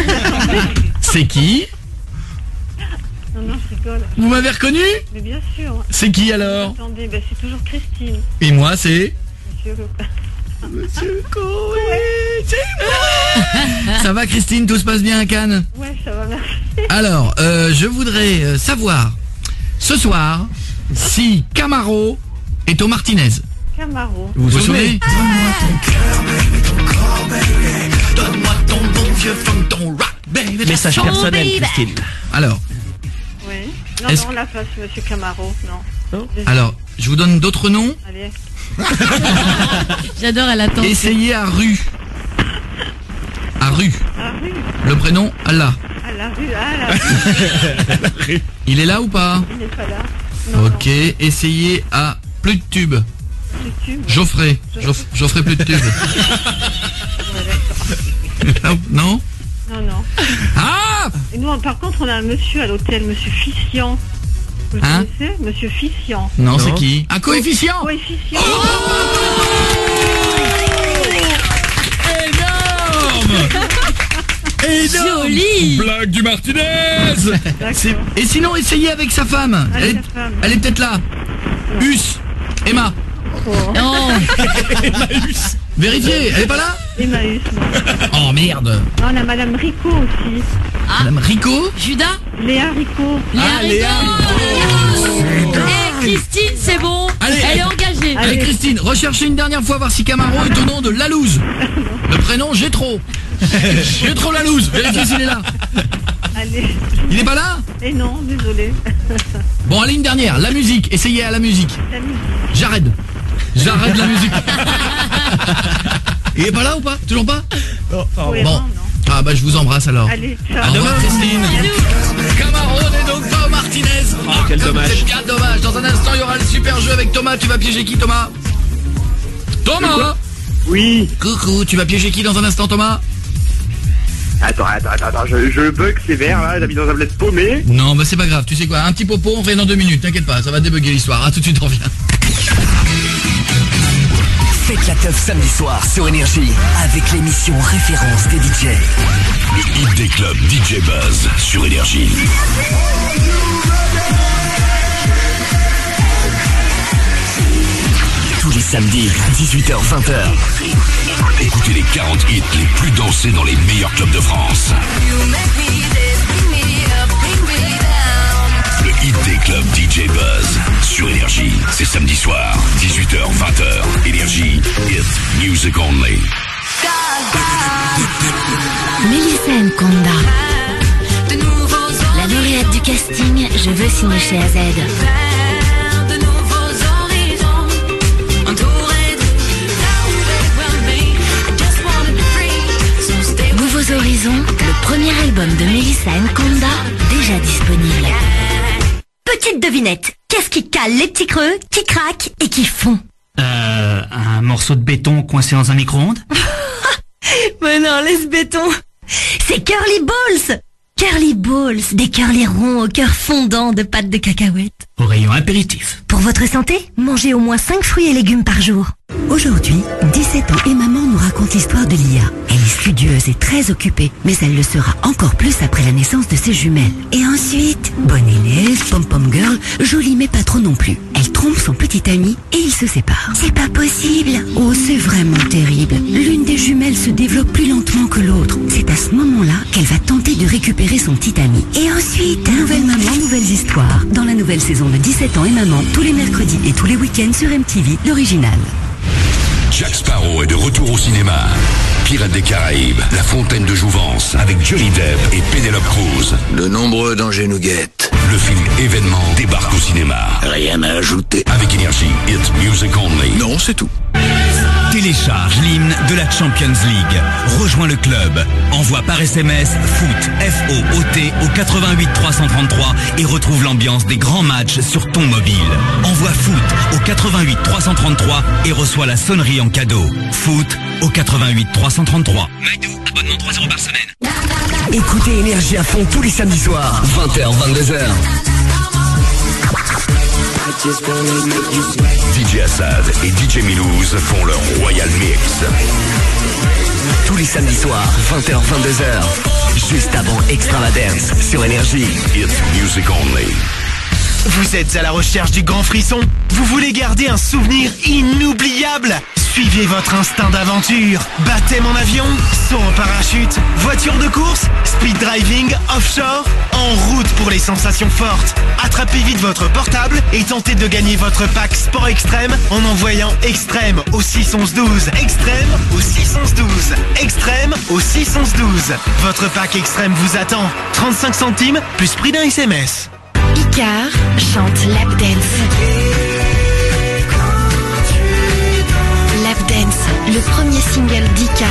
C'est qui? Non, non, je rigole. Vous m'avez reconnu? Mais bien sûr. C'est qui alors? Attendez, ben, c'est toujours Christine. Et moi c'est... Monsieur le... Monsieur Koé, c'est moi. Ça va Christine, tout se passe bien à Cannes? Ouais, ça va, merci. Alors, euh, je voudrais euh, savoir, ce soir, si Camaro est au Martinez. Camaro. Vous vous souvenez? Donne-moi ton cœur, baby, ton corps, baby. Donne-moi ton bon vieux funk, ton rock, baby. Message Oh, personnel, baby. Christine. Alors, Oui. Non, Est-ce- non, la face, Monsieur Camaro. Non. Non. Désolé. alors, je vous donne d'autres noms. Allez. J'adore, elle attend. Essayez à rue. À rue. Ah, rue. Le prénom, Allah. À la rue. Ah, la rue. Il est là ou pas? Il n'est pas là. Non, Ok, essayez à plus de tube. non. Le tube. Geoffrey. Geoff- Geoffrey plus de tube. Ouais, d'accord. Non? Non, non. Ah! Et nous, par contre, on a un monsieur à l'hôtel, Monsieur Fissian. Vous le Hein connaissez? Monsieur Fissian. Non, Non. c'est qui? Un coefficient! Coefficient. Énorme! Joli. Blague du Martinez. C'est- D'accord. Et sinon, essayez avec sa femme. Avec Elle est, sa femme. elle est peut-être là. Us. Emma. Non. Vérifiez. Elle est pas là? Emmaüs. non. Oh merde. Non, on a Madame Rico aussi. Madame Rico. Judas. Léa Rico. Léa Rico. Eh, Christine, c'est bon. Allez. Elle est engagée. Allez Christine, recherchez une dernière fois voir si Camaro est au nom de Lalouse. Le prénom Gétro. Je trouve la loose. Vérifiez s'il est là. Allez. Il est pas là? Et non, désolé. Bon, allez, une dernière. La musique. Essayez à la musique. La musique. J'arrête. J'arrête la musique. Il est pas là ou pas? Toujours pas? Oui, Bon. non, non. Ah bah je vous embrasse alors. Allez, Au ciao. revoir Christine. Cameron et donc Thomas Martinez. Oh, quel comme dommage. C'est bien dommage. Dans un instant, il y aura le super jeu avec Thomas. Tu vas piéger qui, Thomas? Thomas. Oui. Coucou, tu vas piéger qui dans un instant, Thomas? Attends, attends, attends, attends, je, je bug sévère là, j'habite dans un bled paumé. Non, bah c'est pas grave. Tu sais quoi? Un petit popo, on fait dans deux minutes. T'inquiète pas, ça va débugger l'histoire. À tout de suite, on revient. Faites la teuf samedi soir sur Énergie avec l'émission référence des D J. Le hit des clubs D J Buzz sur Énergie. Tous les samedis, dix-huit heures vingt. Écoutez les quarante hits les plus dansés dans les meilleurs clubs de France. Le hit des clubs D J Buzz sur Énergie. C'est samedi soir, dix-huit heures vingt. Énergie, hit music only. Mélissa Nkonda, la lauréate du casting Je veux signer chez A Z. Nouveaux Horizons, le premier album de Mélissa Nkonda, déjà disponible. Petite devinette, qu'est-ce qui cale les petits creux, qui craquent et qui font? Euh, un morceau de béton coincé dans un micro-ondes? Mais non, laisse béton. C'est Curly Balls. Curly Balls, des curly ronds au cœur fondant de pâte de cacahuètes. Au rayon apéritif. Pour votre santé, mangez au moins cinq fruits et légumes par jour. Aujourd'hui, dix-sept ans et maman nous raconte l'histoire de Lia. Elle est studieuse et très occupée, mais elle le sera encore plus après la naissance de ses jumelles. Et ensuite, bonne élève, pom-pom girl, jolie mais pas trop non plus. Elle trompe son petit ami et ils se séparent. C'est pas possible. Oh, c'est vraiment terrible. L'une des jumelles se développe plus lentement que l'autre. C'est à ce moment-là qu'elle va tenter de récupérer son petit ami. Et ensuite, nouvelle maman, nouvelles histoires. Dans la nouvelle saison de dix-sept ans et maman, tous les mercredis et tous les week-ends sur M T V, l'original. Jack Sparrow est de retour au cinéma. Pirates des Caraïbes, La Fontaine de Jouvence, avec Johnny Depp et Penelope Cruz. De nombreux dangers nous guettent. Le film événement débarque au cinéma. Rien à ajouter. Avec Énergie, hit music only. Non, c'est tout. Télécharge l'hymne de la Champions League. Rejoins le club. Envoie par S M S foot F O O T au quatre-vingt-huit trois cent trente-trois et retrouve l'ambiance des grands matchs sur ton mobile. Envoie foot au quatre-vingt-huit trois cent trente-trois et reçois la sonnerie en cadeau. Foot au quatre-vingt-huit trois cent trente-trois. Maïdou, abonnement trois euros par semaine. Écoutez Énergie à fond tous les samedis soirs, vingt heures vingt-deux heures. D J Assad et D J Milouz font leur Royal Mix. Tous les samedis soirs, vingt heures vingt-deux heures. Juste avant Extravagance sur Énergie. Hit music only. Vous êtes à la recherche du grand frisson? Vous voulez garder un souvenir inoubliable? Suivez votre instinct d'aventure. Baptême en avion, saut en parachute, voiture de course, speed driving, offshore, en route pour les sensations fortes. Attrapez vite votre portable et tentez de gagner votre pack Sport Extrême en envoyant Extrême au six onze douze. Extrême au six onze douze. Extrême au six onze douze. Votre pack Extrême vous attend. trente-cinq centimes plus prix d'un S M S. Icar chante Lap Dance. Lap Dance, le premier single d'Icar.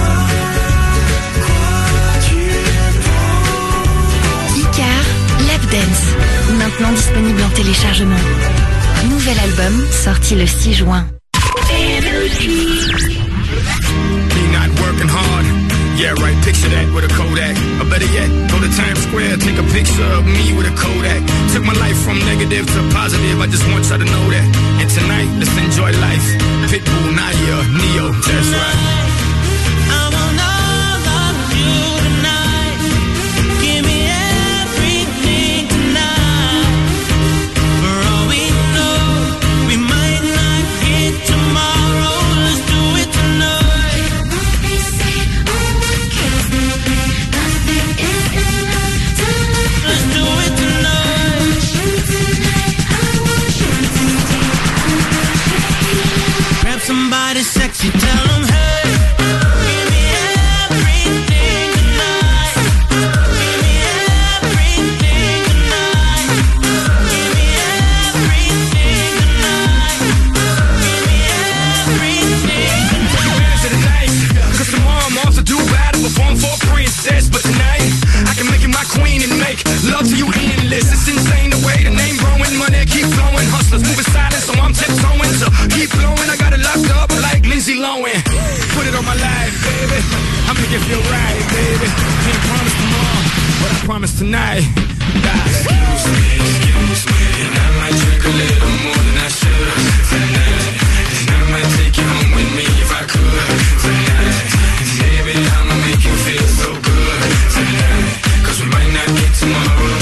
Icar, Lap Dance, maintenant disponible en téléchargement. Nouvel album sorti le six juin. Me not working hard. Yeah, right, picture that with a Kodak. Or better yet, go to Times Square, take a picture of me with a Kodak. Took my life from negative to positive, I just want y'all to know that. And tonight, let's enjoy life. Pitbull, Nadia, Neo, that's right. I want all of you tonight. Give me everything tonight. For all we know, we might not hit tomorrow. Let's do it tonight. Let's do it tonight. Grab somebody sexy, tell them hey. Give me everything. man. Put it on my life, baby. I'll make it feel right, baby. Can't promise tomorrow, but I promise tonight. Excuse me, excuse me, and I might drink a little more than I should tonight. And I might take you home with me if I could tonight. And baby, I'ma make you feel so good tonight. Cause we might not get tomorrow.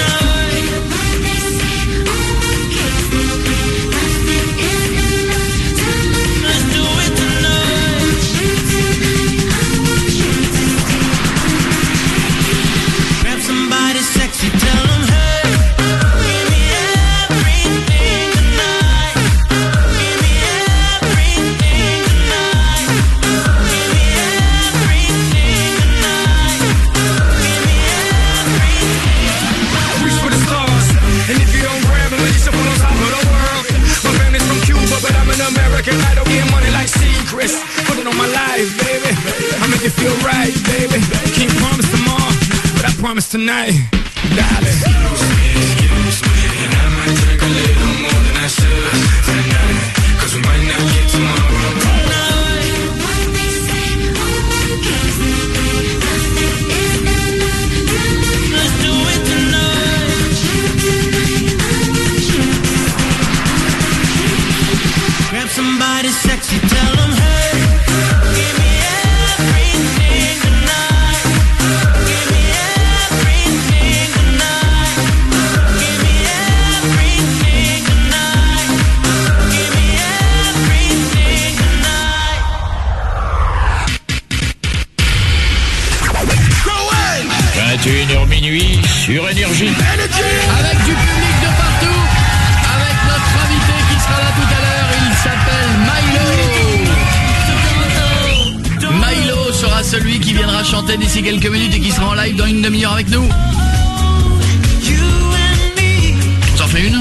Sexy, tell them, hey, give me everything tonight. Give me everything tonight. Give me everything tonight. Give me everything. Reach for the stars, and if you don't grab them, at least up on top of the world. My family's from Cuba, but I'm an American. I don't get money like secrets. Put it on my life, baby. I make it feel right, baby. Can't promise tomorrow, but I promise tonight. Darling. Excuse me, excuse me, and I might drink a little more than I should tonight. Cause we might not get tomorrow. Let's do it tonight. Grab somebody sexy, tell them, hey, give me everything tonight. Give me everything tonight. Give me everything tonight. Give me everything tonight. vingt et une heures minuit sur Énergie. Avec du public de partout, avec notre invité qui sera là tout à l'heure, il s'appelle Milo. Milo sera celui qui viendra chanter d'ici quelques minutes et qui sera en live dans une demi-heure avec nous. On s'en fait une?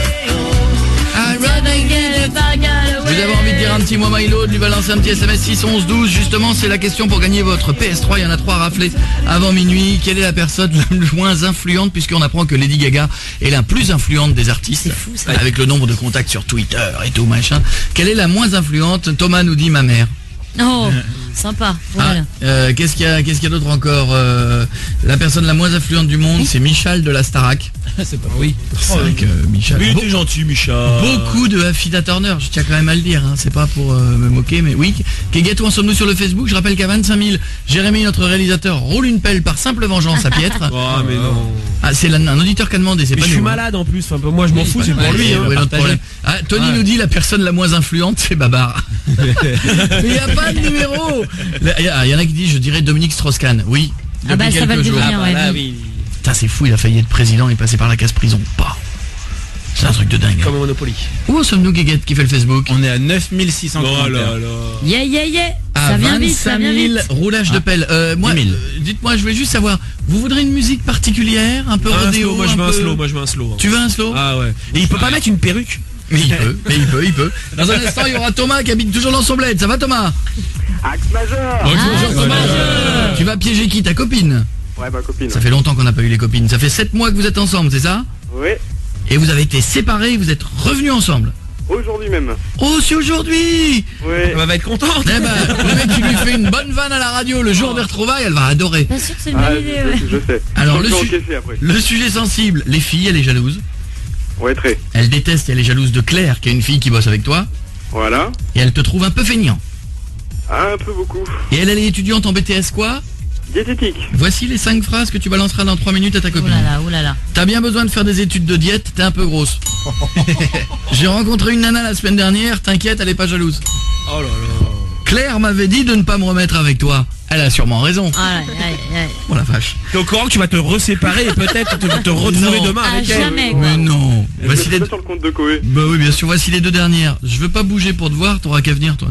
Vous avez envie de dire un petit mot Milo, de lui balancer un petit S M S six onze douze. Justement, c'est la question pour gagner votre P S trois. Il y en a trois raflés avant minuit. Quelle est la personne la moins influente, puisqu'on apprend que Lady Gaga est la plus influente des artistes, fou, avec le nombre de contacts sur Twitter et tout machin. Quelle est la moins influente? Thomas nous dit ma mère. Oh, sympa. Voilà. Ah, euh, qu'est-ce qu'il y a, qu'est-ce qu'il y a d'autre encore? euh, La personne la moins influente du monde, c'est Michal de la Starac. C'est pas oui. C'est vrai que Michal. Mais il était gentil, Michal. Beaucoup de Affida Turner, je tiens quand même à le dire, hein. C'est pas pour euh, me moquer, mais oui. Keguet, où en sommes-nous sur le Facebook? Je rappelle qu'à vingt-cinq mille, Jérémy, notre réalisateur, roule une pelle par simple vengeance à Piètre. Oh, mais non. Ah, c'est la- un auditeur qui a demandé, c'est Mais pas je suis nous, hein. malade en plus. Enfin, moi, je m'en fous, c'est pour Ouais, lui. Hein, ouais, notre partager. problème. Ah, Tony Ouais. nous dit la personne la moins influente, c'est Babar. Mais il n'y a pas de numéro. Il y, a- y en a qui disent, je dirais Dominique Strauss-Kahn. Oui. Ah bah, depuis ça va quelques le jours. devenir, ouais. Là, oui. Putain, c'est fou, il a failli être président et passer par la case prison. Pas. C'est un truc de dingue. Comme au Monopoly. Où en sommes-nous, Guéguette, qui fait le Facebook? On est à neuf mille six cents Oh commentaires. là là. Yeah, yeah, yeah. À Ça vient vite, ça vingt-cinq vient mille vite. roulage de pelle. Euh, moi, dix mille. euh, dites-moi, je voulais juste savoir, vous voudrez une musique particulière, un peu Un rodéo, slow, moi je veux un peu- slow, moi je veux un slow. Tu veux un slow? Ah ouais. Et il peut pas mettre une perruque? Mais il peut, mais il peut, il peut. Dans un instant, il y aura Thomas qui habite toujours dans son bled. Ça va, Thomas? Axe majeur. Bonjour, Thomas. Tu vas piéger qui, ta copine? Ouais, ma copine. Ça fait longtemps qu'on n'a pas eu les copines. Ça fait sept mois que vous êtes ensemble, c'est ça? Oui, Et vous avez été séparés, vous êtes revenus ensemble. aujourd'hui même. Oh, c'est aujourd'hui! Oui. Elle va être contente. Eh ben, le mec, tu lui fais une bonne vanne à la radio le jour des retrouvailles, elle va adorer. Pas sûr que c'est une Ah, bonne je, idée, ouais. je sais. Alors, Je le, peux su- encaisser après. le sujet sensible, les filles, elle est jalouse. Ouais, très. Elle déteste et elle est jalouse de Claire, qui est une fille qui bosse avec toi. Voilà. Et elle te trouve un peu feignant. Un peu beaucoup. Et elle, elle est étudiante en B T S quoi? Diététique. Voici les cinq phrases que tu balanceras dans trois minutes à ta Oh copine. là là, oh là là. T'as bien besoin de faire des études de diète, t'es un peu grosse. J'ai rencontré une nana la semaine dernière, t'inquiète, elle est pas jalouse. Oh là là. Claire m'avait dit de ne pas me remettre avec toi. Elle a sûrement raison. Ah, ouais, ouais, ouais. Oh la vache. T'es au courant que tu vas te reséparer et peut-être te, te retrouver Non. demain Ah, avec elle. jamais, quoi. Mais non. Je Voici suis les pas sur le compte de Koé. Bah oui, bien sûr, voici les deux dernières. Je veux pas bouger pour te voir, t'auras qu'à venir, toi.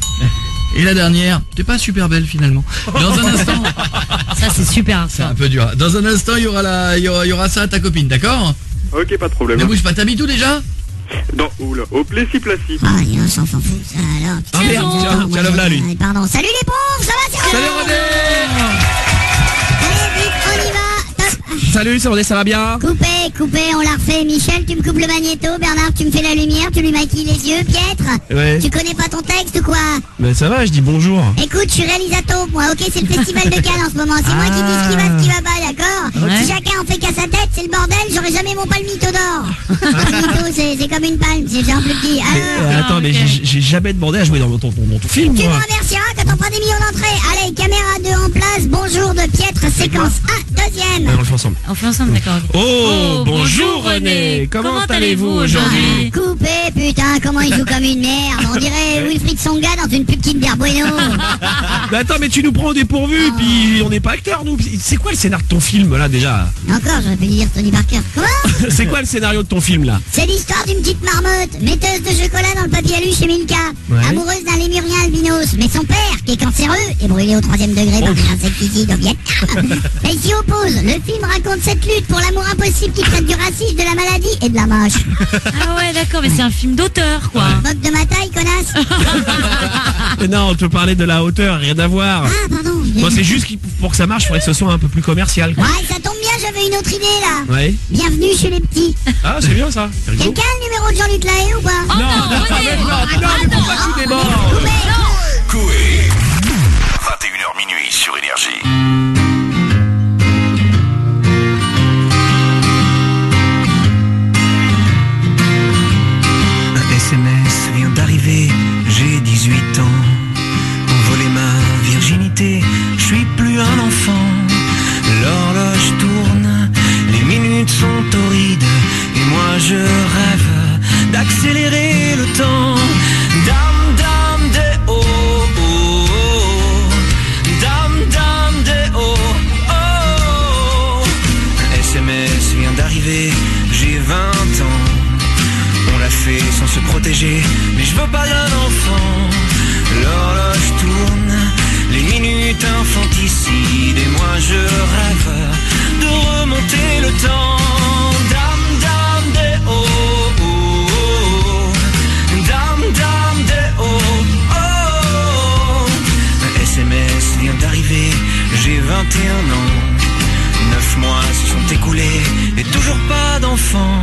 Et la dernière, t'es pas super belle finalement. Dans un instant, Ça, c'est super. c'est un peu dur. Dans un instant, il y aura la, il y aura, il y aura ça à ta copine, d'accord? Ok, pas de problème. Ne bouge pas, t'habites où déjà? Dans, oula, au Plessis-Placis. Ah, on s'en fout, ça alors. Ah merde, tiens, tiens, le là lui. Euh, Pardon, salut les pauvres, ça va, c'est Salut René! Allez, vite, on y va. Top. Salut, ça va, ça va bien? Coupé, coupé, on l'a refait. Michel, tu me coupes le magnéto. Bernard, tu me fais la lumière, tu lui maquilles les yeux. Pietre, Ouais. tu connais pas ton texte ou quoi? Ben ça va, je dis bonjour. Écoute, je suis réalisateur, moi, ok? C'est le festival de Cannes en ce moment. C'est moi qui dis ce qui va, ce qui va pas, d'accord? Ouais. Si chacun en fait qu'à sa tête, c'est le bordel, j'aurai jamais mon palmito d'or. Un palmito, c'est c'est comme une palme, c'est genre plus petit. Alors, Euh, attends, mais j'ai j'ai jamais demandé à jouer dans ton, ton, dans ton film, tu me moi. remercieras quand on fera des millions d'entrées. Allez, caméra deux en place. Bonjour de Pietre, séquence un, deuxième. Ouais, on le fait ensemble. On fait ensemble, d'accord. Oh, bonjour René. Comment allez-vous aujourd'hui? Coupé, putain, comment il joue comme une merde. On dirait Wilfried Songa dans une pub Kinder Bueno. Mais attends, mais tu nous prends au dépourvu, puis on n'est pas acteurs, nous. C'est quoi le scénario de ton film, là, déjà? Encore, j'aurais pu dire Tony Parker. Comment? C'est quoi le scénario de ton film, là? C'est l'histoire d'une petite marmotte, metteuse de chocolat dans le papier alu chez Milka. Ouais. Amoureuse d'un lémurien albinos. Mais son père, qui est cancéreux, est brûlé au troisième degré par un insecticide au Vietnam. Elle s'y oppose. Le film raconte cette lutte pour l'amour impossible qui traite du racisme, de la maladie et de la moche. Ah ouais, d'accord, mais c'est un film d'auteur, quoi. Moque de ma taille, connasse. Mais non, on te parlait de la hauteur, rien à voir. Ah, pardon. Moi, c'est juste qu'il- pour que ça marche, il faudrait que ce soit un peu plus commercial, quoi. Ouais, ça tombe bien, j'avais une autre idée là. Ouais. Bienvenue chez les petits. Ah, c'est bien ça. C'est rigolo. Quelqu'un a le numéro de Jean-Luc Lahaye ou pas? Oh non, René. non, non, mais pourquoi tu débordes? Coé. vingt et une heures minuit sur Énergie. Un S M S vient d'arriver, j'ai dix-huit ans. On volait ma virginité, je suis plus un enfant. L'horloge tourne, les minutes sont horribles. Et moi je rêve d'accélérer le temps. Dame, dame, des oh, oh, oh. Dame, dame, des oh, oh. Un S M S vient d'arriver, j'ai vingt ans. On l'a fait sans se protéger, mais je veux pas d'un enfant. L'horloge tourne, les minutes infanticides. Et moi je rêve de remonter le temps. Dame, dame, des oh, oh, oh. Dame, dame, des oh, oh. Un S M S vient d'arriver, j'ai vingt et un ans. Neuf mois se sont écoulés et toujours pas d'enfant.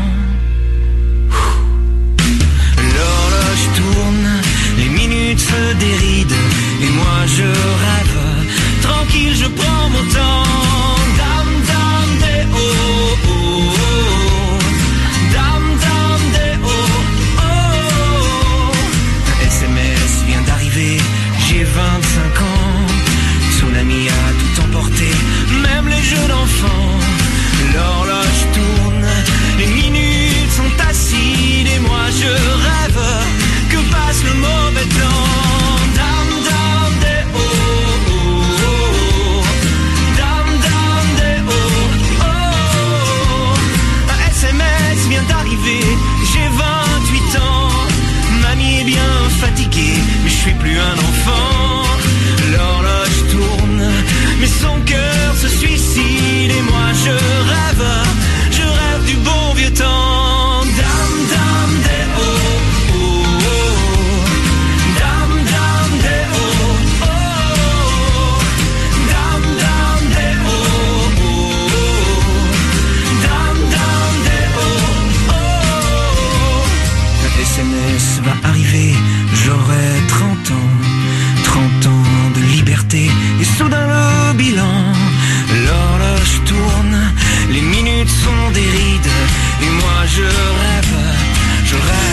L'horloge tourne, les minutes se dérident. Et moi je rêve, tranquille je prends mon temps. Dame, dame, des oh, oh, oh. Dame, dame, des oh, oh. Un S M S vient d'arriver, j'ai vingt-cinq ans. Tsunami a tout emporté, même les jeux d'enfants. L'horloge tourne, les minutes sont acides. Et moi je rêve que passe le mauvais temps. Dame, dame, des oh, oh, oh. Dame, dame, des oh, oh. Un S M S vient d'arriver, j'ai vingt-huit ans. Mamie est bien fatiguée, mais je suis plus un enfant. L'horloge tourne, mais son cœur se suicide. Et moi je rêve, je rêve du bon vieux temps. Dame, dame, des oh, oh, oh. Dame, dame, des oh, oh. Dame, dame, des oh, oh. Dame, dame, des oh, oh. Un S M S va arriver, j'aurai trente ans. Trente ans de liberté et soudain le bilan. L'horloge tourne, les minutes sont des rides. Et moi je rêve, je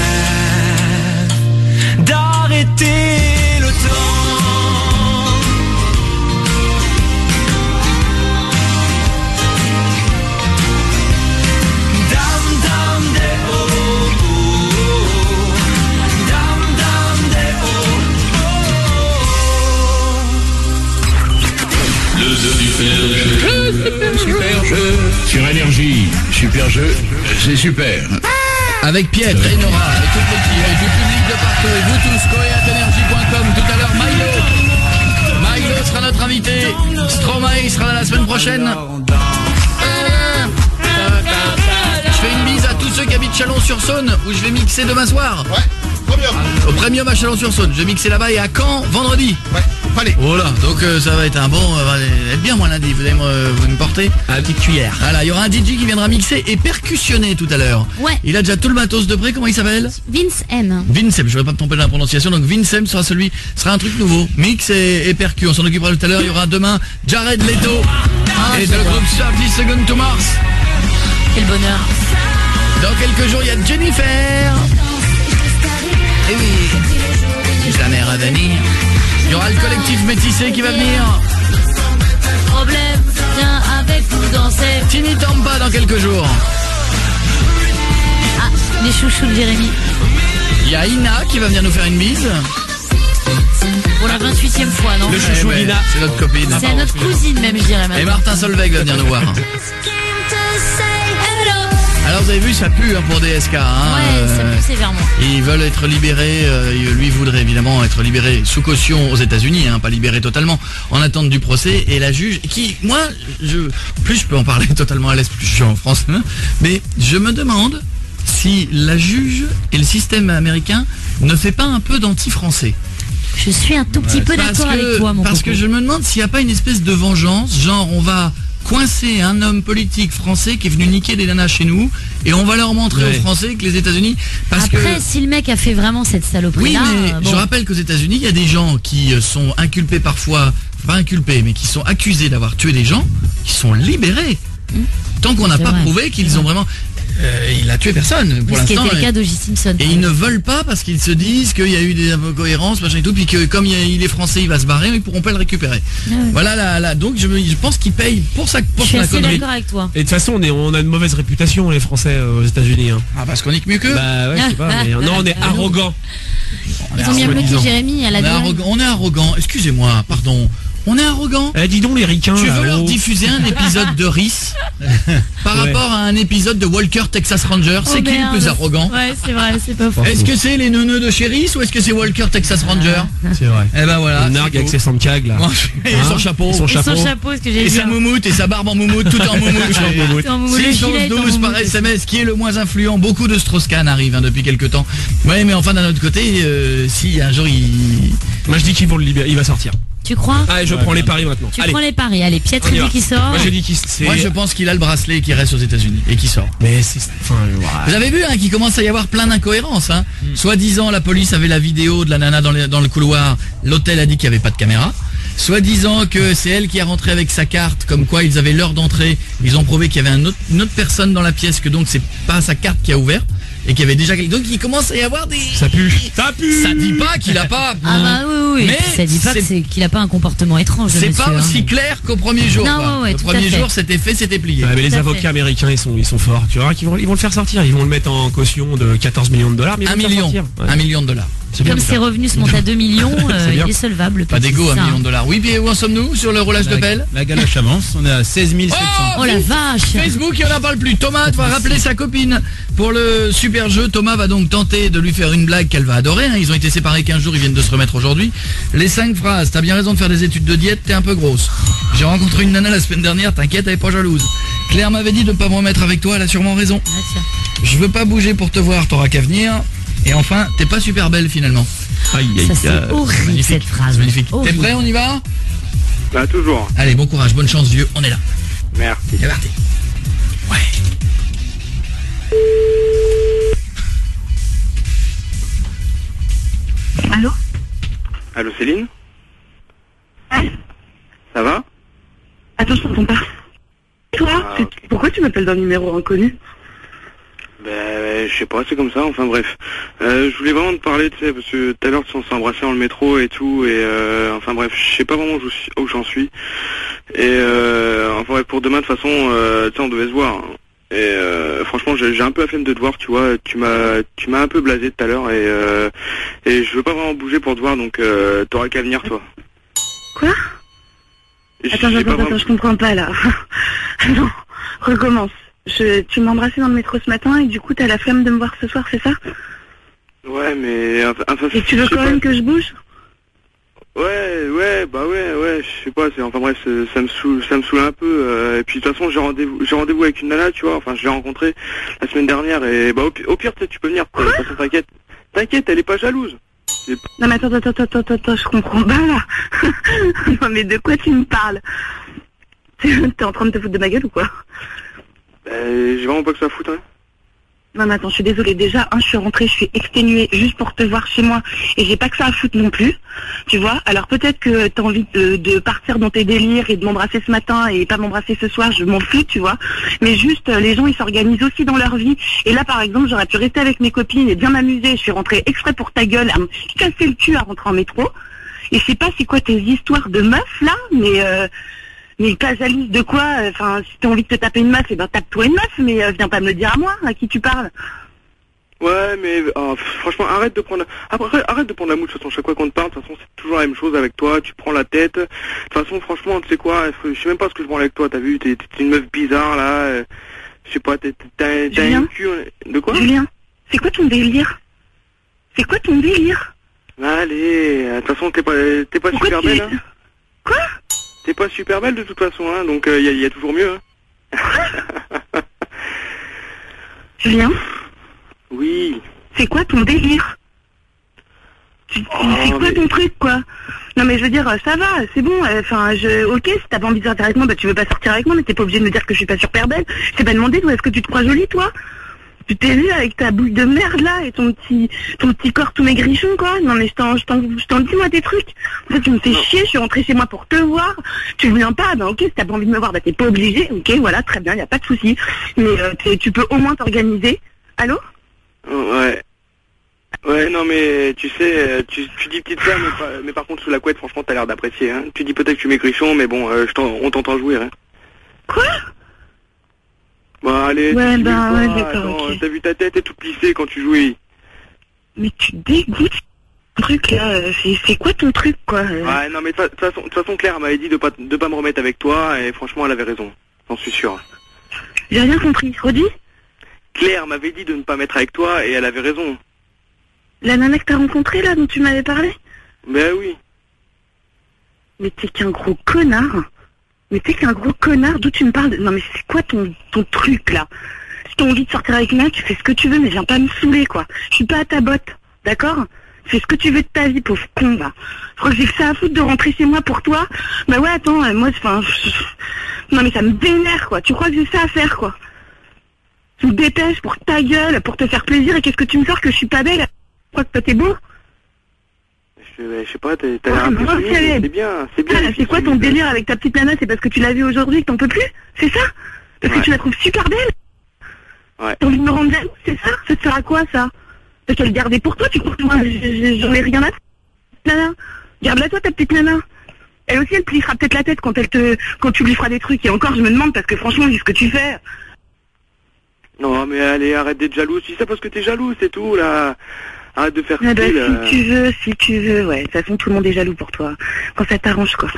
rêve d'arrêter le temps. Dame, dame, des oh, oh, oh. Dame, dame, des oh, oh. Le super jeu. Super jeu. Sur Énergie. Super jeu, c'est super. Avec Pietre et Nora et toute l'équipe et du public de partout et vous tous, coeatenergie point com. Tout à l'heure, Milo. Milo sera notre invité. Stromae sera là la semaine prochaine. Je fais une bise à tous ceux qui habitent Chalon-sur-Saône où je vais mixer demain soir. Ouais. Au Premium à Chalon-sur-Saône. Je vais mixer là-bas et à Caen vendredi. Ouais, allez. Voilà, donc euh, ça va être un bon... Euh, va être bien moi lundi, vous allez me, vous me porter à la petite cuillère. Voilà, il y aura un D J qui viendra mixer et percussionner tout à l'heure. Ouais. Il a déjà tout le matos de près, comment il s'appelle? Vince M. Vincem, je vais pas me tromper dans la prononciation, donc Vincem sera celui, sera un truc nouveau. Mix et, et percu, on s'en occupera tout à l'heure. Il y aura demain Jared Leto Ah, et le groupe thirty Seconds to Mars. Quel bonheur. Dans quelques jours, il y a Jennifer. Et oui, la mère à venir. Il y aura le collectif métissé qui va venir. Problème, viens avec nous danser. Tini Tampa dans quelques jours. Ah, les chouchous de Jérémy. Il y a Ina qui va venir nous faire une bise. Pour la vingt-huitième fois, non? Le chouchou ouais, d'Ina, c'est notre copine. C'est à notre cousine même, je dirais même. Et Martin Solveig va venir nous voir. Alors vous avez vu, ça pue hein, pour D S K. Hein, ouais, ça euh, pue sévèrement. Ils veulent être libérés, euh, lui voudrait évidemment être libéré sous caution aux États-Unis, hein, pas libéré totalement, en attente du procès. Et la juge, qui, moi, je, plus je peux en parler totalement à l'aise, plus je suis en France, hein, mais je me demande si la juge et le système américain ne fait pas un peu d'anti-français. Je suis un tout petit peu d'accord avec toi, mon Parce coco. que je me demande s'il n'y a pas une espèce de vengeance, genre on va coincer un homme politique français qui est venu niquer des nanas chez nous et on va leur montrer Ouais. aux Français que les États-Unis... Parce Après, que... si le mec a fait vraiment cette Oui, saloperie-là... mais euh, bon. je rappelle qu'aux États-Unis, il y a des gens qui euh, sont inculpés parfois, pas inculpés, mais qui sont accusés d'avoir tué des gens, qui sont libérés. Tant qu'on n'a C'est pas vrai, prouvé qu'ils c'est ont vrai. vraiment... Euh, il a tué personne pour Ce qui l'instant. était le et- cas d'O J Simpson. Et ils ne veulent pas parce qu'ils se disent qu'il y a eu des incohérences, machin et tout, puis que comme il, y a- il est français, il va se barrer, ils pourront pas le récupérer. Ah ouais. Voilà, là, là, donc je, me- je pense qu'ils payent pour ça, Je pour suis la assez connerie. d'accord avec toi. Et de toute façon, on, est, on a une mauvaise réputation, les Français, euh, aux États-Unis. Hein. Ah, parce qu'on nique mieux qu'eux. Bah ouais, je sais pas. Mais, non, on est arrogant. Ils ont bien bloqué Jérémy à la On est douane. arrogant, on est arrogant. Excusez-moi, pardon. On est arrogant. Eh, dis donc les ricains. Tu veux là, leur oh. diffuser un épisode de Riss par Ouais. rapport à un épisode de Walker Texas Ranger? Oh, C'est qui le merde. plus arrogant? Ouais, c'est vrai, c'est pas faux. Est-ce que c'est les neuneux de Chéris ou est-ce que c'est Walker Texas Ranger? C'est vrai. Eh ben voilà. Il nargue c'est avec tout. ses sandcags là. Et Hein son chapeau. Et son Et chapeau. son chapeau, ce que j'ai Et dit. sa moumoute et sa barbe en moumoute, tout en moumoute. Tout en moumoute. Tout en moumoute. Le six gilet est en douze par moumoute. S M S, qui est le moins influent. Beaucoup de Strauss-Kahn arrivent hein, depuis quelques temps. Ouais, mais enfin d'un autre côté, euh, si un jour il... Moi je dis qu'ils vont le libérer, il va sortir. Tu crois? Allez, je prends les paris maintenant. Tu Allez. prends les paris. Allez, On y Pietri va. qui sort. Moi je dis qu'il c'est. Moi je pense qu'il a le bracelet et qu'il reste aux États-Unis et qu'il sort. Mais c'est. Enfin, ouais. Vous avez vu hein, qu'il commence à y avoir plein d'incohérences. Hein. Soi-disant, la police avait la vidéo de la nana dans, les- dans le couloir. L'hôtel a dit qu'il n'y avait pas de caméra. Soi-disant que c'est elle qui est rentrée avec sa carte, comme quoi ils avaient l'heure d'entrée. Ils ont prouvé qu'il y avait un autre- une autre personne dans la pièce, que donc c'est pas sa carte qui a ouvert. Et qu'il y avait déjà quelqu'un. Donc il commence à y avoir des... Ça pue. Ça pue. Ça dit pas qu'il a pas... Ah bah oui, oui, oui. Mais Puis ça dit pas que c'est- c'est- qu'il a pas un comportement étrange. C'est monsieur, pas hein. aussi clair qu'au premier jour. Non, quoi. ouais, ouais, le tout à premier fait. jour, c'était fait, c'était plié. Ouais, mais Tout les à avocats fait. américains ils sont ils sont forts. Tu vois qu'ils vont ils vont le faire sortir. Ils vont le mettre en caution de quatorze millions de dollars. Mais ils Un vont le faire million. sortir. Ouais. Un million de dollars. C'est bien Comme de ses faire. revenus se montent à deux millions, euh, C'est bien. il est solvable. Pas petit d'égo, un ça. million de dollars. Oui, puis où en sommes-nous sur le roulage de pelle? La galoche avance, on est à seize mille sept cents. Oh la vache. Facebook, il en parle plus. Thomas va rappeler sa copine pour le super jeu. Thomas va donc tenter de lui faire une blague qu'elle va adorer. hein. Ils ont été séparés quinze jours, ils viennent de se remettre aujourd'hui. Les cinq phrases. T'as bien raison de faire des études de diète, t'es un peu grosse. J'ai rencontré une nana la semaine dernière, t'inquiète, elle est pas jalouse. Claire m'avait dit de ne pas me remettre avec toi, elle a sûrement raison. Ah, tiens. Je veux pas bouger pour te voir, t'auras qu'à venir. Et enfin, t'es pas super belle finalement. Aïe, aïe, Ça c'est aïe. horrible magnifique. cette phrase. Magnifique. T'es Horrible. prêt, on y va? Bah toujours. Allez, bon courage, bonne chance vieux, on est là. Merci. C'est parti. Ouais. Allô? Allô Céline? Ça va? Attends, je t'entends pas. Toi, Ah, c'est- ok. pourquoi tu m'appelles d'un numéro inconnu? Ben, je sais pas, c'est comme ça, enfin bref. Euh, je voulais vraiment te parler, tu sais, parce que tout à l'heure, tu sais, on s'est embrassé dans le métro et tout, et euh, enfin bref, je sais pas vraiment où je suis- où j'en suis. Et euh, enfin bref, pour demain, de toute façon, euh, tu sais, on devait se voir. hein. Et euh, franchement, j'ai j'ai un peu la flemme de te voir, tu vois, tu m'as tu m'as un peu blasé tout à l'heure, et euh, et je veux pas vraiment bouger pour te voir, donc euh, t'auras qu'à venir, toi. Quoi? J'ai- Attends, j'ai attends, pas attends, vraiment- je comprends pas là. Non, recommence. Je, tu m'as embrassé dans le métro ce matin et du coup t'as la flemme de me voir ce soir, c'est ça? Ouais, mais enfin, enfin, Et tu veux je sais quand pas. même que je bouge? Ouais, ouais, bah ouais, ouais, je sais pas, c'est enfin bref, c'est- ça me saoule, ça me saoule un peu. euh, et puis de toute façon, j'ai rendez-vous, j'ai rendez-vous avec une nana, tu vois. Enfin, je l'ai rencontrée la semaine dernière et bah au, pi- au pire, peut-être tu peux venir. De toute façon, t'inquiète. T'inquiète, elle est pas jalouse. C'est- Non mais attends, attends, attends, attends, attends, je comprends pas là. Non mais de quoi tu me parles? T'es en train de te foutre de ma gueule ou quoi? Euh, j'ai vraiment pas que ça à foutre, hein. Non mais attends, je suis désolée, déjà, un, je suis rentrée, je suis exténuée juste pour te voir chez moi, et j'ai pas que ça à foutre non plus, tu vois. Alors peut-être que t'as envie de, de partir dans tes délires et de m'embrasser ce matin et pas m'embrasser ce soir, je m'en fous, tu vois. Mais juste, euh, les gens, ils s'organisent aussi dans leur vie, et là par exemple, j'aurais pu rester avec mes copines et bien m'amuser, je suis rentrée exprès pour ta gueule, à me casser le cul à rentrer en métro, et je sais pas c'est quoi tes histoires de meufs là, mais... Euh, Mais pas jalouse de quoi? Enfin, si t'as envie de te taper une meuf, eh ben tape-toi une meuf, mais euh, viens pas me le dire à moi, à qui tu parles. Ouais, mais oh, pff, franchement, arrête de prendre, après, arrête de prendre la mouche. De toute façon, chaque fois qu'on te parle, de toute façon, c'est toujours la même chose avec toi. Tu prends la tête. De toute façon, franchement, tu sais quoi, je sais même pas ce que je branle avec toi. T'as vu, t'es t'es une meuf bizarre là. euh, Je sais pas, t'es- t'as t'as Julien un cul. De quoi? Julien, c'est quoi ton délire? C'est quoi ton délire? Allez, de toute façon, t'es pas, t'es pas Pourquoi super tu- belle. Hein. Quoi? T'es pas super belle de toute façon, hein. Donc il y, a- y a toujours mieux. Hein. Julien, Oui. c'est quoi ton délire? Tu- tu- Oh, C'est quoi mais- ton truc, quoi? Non mais je veux dire, euh, ça va, c'est bon, enfin, je... ok, si t'as pas envie de sortir avec moi, bah tu veux pas sortir avec moi, mais t'es pas obligé de me dire que je suis pas super belle. Je t'ai pas demandé d'où est-ce que tu te crois jolie, toi? Tu t'es vu avec ta boule de merde là et ton petit ton petit corps tout maigrichon quoi. Non mais je t'en je t'en je t'en dis moi des trucs. En fait, tu me fais chier, je suis rentrée chez moi pour te voir. Tu viens pas, ben ok, si t'as pas envie de me voir, bah t'es pas obligé, ok, voilà, très bien, y a pas de souci. Mais euh, t'es- tu peux au moins t'organiser. Allô? Ouais. Ouais, non mais tu sais, euh, tu, tu dis petite femme, mais, pas- mais par contre sous la couette, franchement, t'as l'air d'apprécier. Hein. Tu dis peut-être que je suis maigrichon, mais bon, euh, je t'en- on t'entend jouer. Hein. Quoi? Bon, allez, Ouais, tu ben, dis ouais, quoi, d'accord, attends, ok. t'as vu ta tête est toute plissée quand tu jouais. Mais tu dégoûtes ton truc là, euh, c'est c'est quoi ton truc quoi? euh Ouais, non mais de toute façon, de toute façon, Claire m'avait dit de pas de pas me remettre avec toi, et franchement, elle avait raison. J'en suis sûr. J'ai rien compris, redis? Claire m'avait dit de ne pas mettre avec toi, et elle avait raison. La nana que t'as rencontrée là dont tu m'avais parlé? Ben oui. Mais t'es qu'un gros connard. Mais t'es qu'un gros connard, d'où tu me parles? Non mais c'est quoi ton, ton truc là? Si t'as envie de sortir avec moi, tu fais ce que tu veux, mais viens pas me saouler quoi. Je suis pas à ta botte, d'accord? Fais ce que tu veux de ta vie, pauvre con va. Je crois que j'ai que ça à foutre de rentrer chez moi pour toi. Bah ouais, attends, euh, moi, enfin... Non mais ça me vénère quoi, tu crois que j'ai ça à faire quoi? Tu me dépêches pour ta gueule, pour te faire plaisir, et qu'est-ce que tu me sors que je suis pas belle? Tu crois que toi t'es beau? Je, je sais pas, t'as t'as l'air Ouais, mais impressionné, moi, mais c'est bien, c'est bien. Ah, c'est quoi ton délire avec ta petite nana? C'est parce que tu l'as vue aujourd'hui que t'en peux plus? C'est ça? Parce Ouais. que tu la trouves super belle? Ouais. T'as envie de me rendre jaloux, c'est ça? Ça te sert à quoi ça? Parce qu'elle gardait pour toi, tu crois que moi j- j- j'en ai rien à faire, nana? Garde-la toi ta petite nana. Elle aussi elle plissera peut-être la tête quand elle te quand tu lui feras des trucs, et encore je me demande parce que franchement vu ce que tu fais. Non mais allez, arrête d'être jalouse. Si c'est parce que t'es jalouse, c'est tout là. Arrête de faire Ah bah, style. euh. si tu veux, si tu veux, ouais, de toute façon tout le monde est jaloux pour toi. Quand ça t'arrange quoi.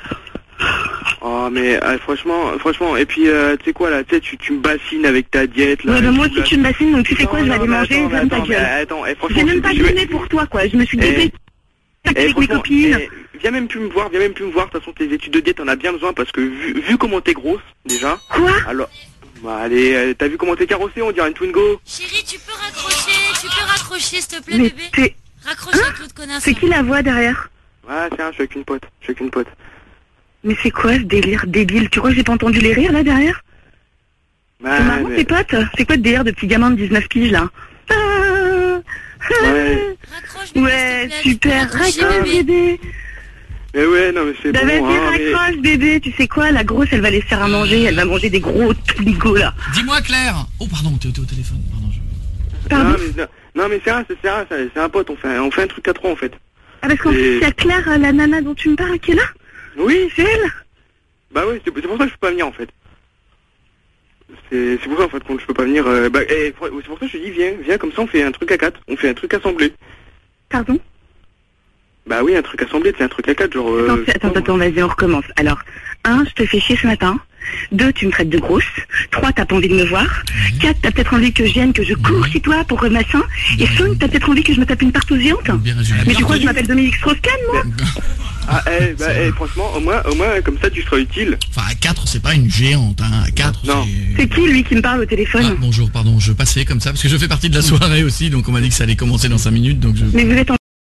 Oh mais euh, franchement, franchement. Et puis euh, tu sais quoi là, tu sais, tu, tu me bassines avec ta diète là. Ouais, bah et moi tout, aussi là. tu me bassines, donc tu sais Non, quoi, je vais non, aller mais manger, attends, ferme mais ta attends, gueule. mais attends, eh, franchement, J'ai même je- pas je vais- dîné pour toi quoi, je me suis Eh, dépêchée Eh, avec mes franchement, copines. eh, viens même plus me voir, viens même plus me voir. De toute façon, tes études de diète, t'en as bien besoin parce que vu, vu comment t'es grosse déjà. Quoi? Alors, bah allez, euh, t'as vu comment t'es carrossée? On dirait une Twingo. Chérie, tu peux raccrocher, tu peux raccrocher, s'il te plaît, Mais bébé. t'es... Raccroche Hein avec l'autre connasse. C'est qui la voix derrière? Ah tiens, je suis avec une pote, je suis avec une pote. Mais c'est quoi ce délire débile? Tu crois que j'ai pas entendu les rires là derrière? Bah, C'est marrant mais- tes potes? C'est quoi ce délire de petit gamin de dix-neuf piges là? Ah, Ouais. ouais, super, raccroche bébé. Mais ouais, non mais c'est Bah bon. vas-y, hein, mais- raccroche bébé, tu sais quoi? La grosse elle va laisser faire à manger, elle va manger des gros twigos là. Dis-moi Claire. Oh pardon, t'es t'es au téléphone. Pardon. Je... Pardon? Non mais, non, non, mais c'est un, c'est un, c'est c'est un pote. On fait, un- on fait un truc à trois en fait. Ah parce qu'en Et- plus il y a Claire, la nana dont tu me parles qui est là? Oui. C'est elle? Bah oui, c'est c'est pour ça que je peux pas venir en fait. C'est c'est pour ça en fait qu'on je peux pas venir. euh, bah, eh, c'est pour ça que je te dis viens, viens comme ça on fait un truc à quatre, on fait un truc assemblé. Pardon? Bah oui, un truc assemblé, c'est un truc à quatre genre. Attends, euh, c'est- attends, attends, vas-y, on recommence. Alors, un, je te fais chier ce matin. Deux, tu me traites de grosse. Trois, t'as pas envie de me voir. Quatre, t'as peut-être envie que je vienne, que je cours chez toi pour euh, machin. Et cinq, t'as peut-être envie que je me tape une partout géante. Mais tu crois que je m'appelle Dominique Strauss-Kahn, moi? Ah eh, bah eh, franchement, au moins, au moins comme ça tu seras utile. Enfin, à quatre, c'est pas une géante, hein. À quatre, Non. c'est... C'est qui lui qui me parle au téléphone? Ah, bonjour, pardon, je passais comme ça parce que je fais partie de la soirée aussi, donc on m'a dit que ça allait commencer dans cinq minutes, donc je... Mais vous êtes en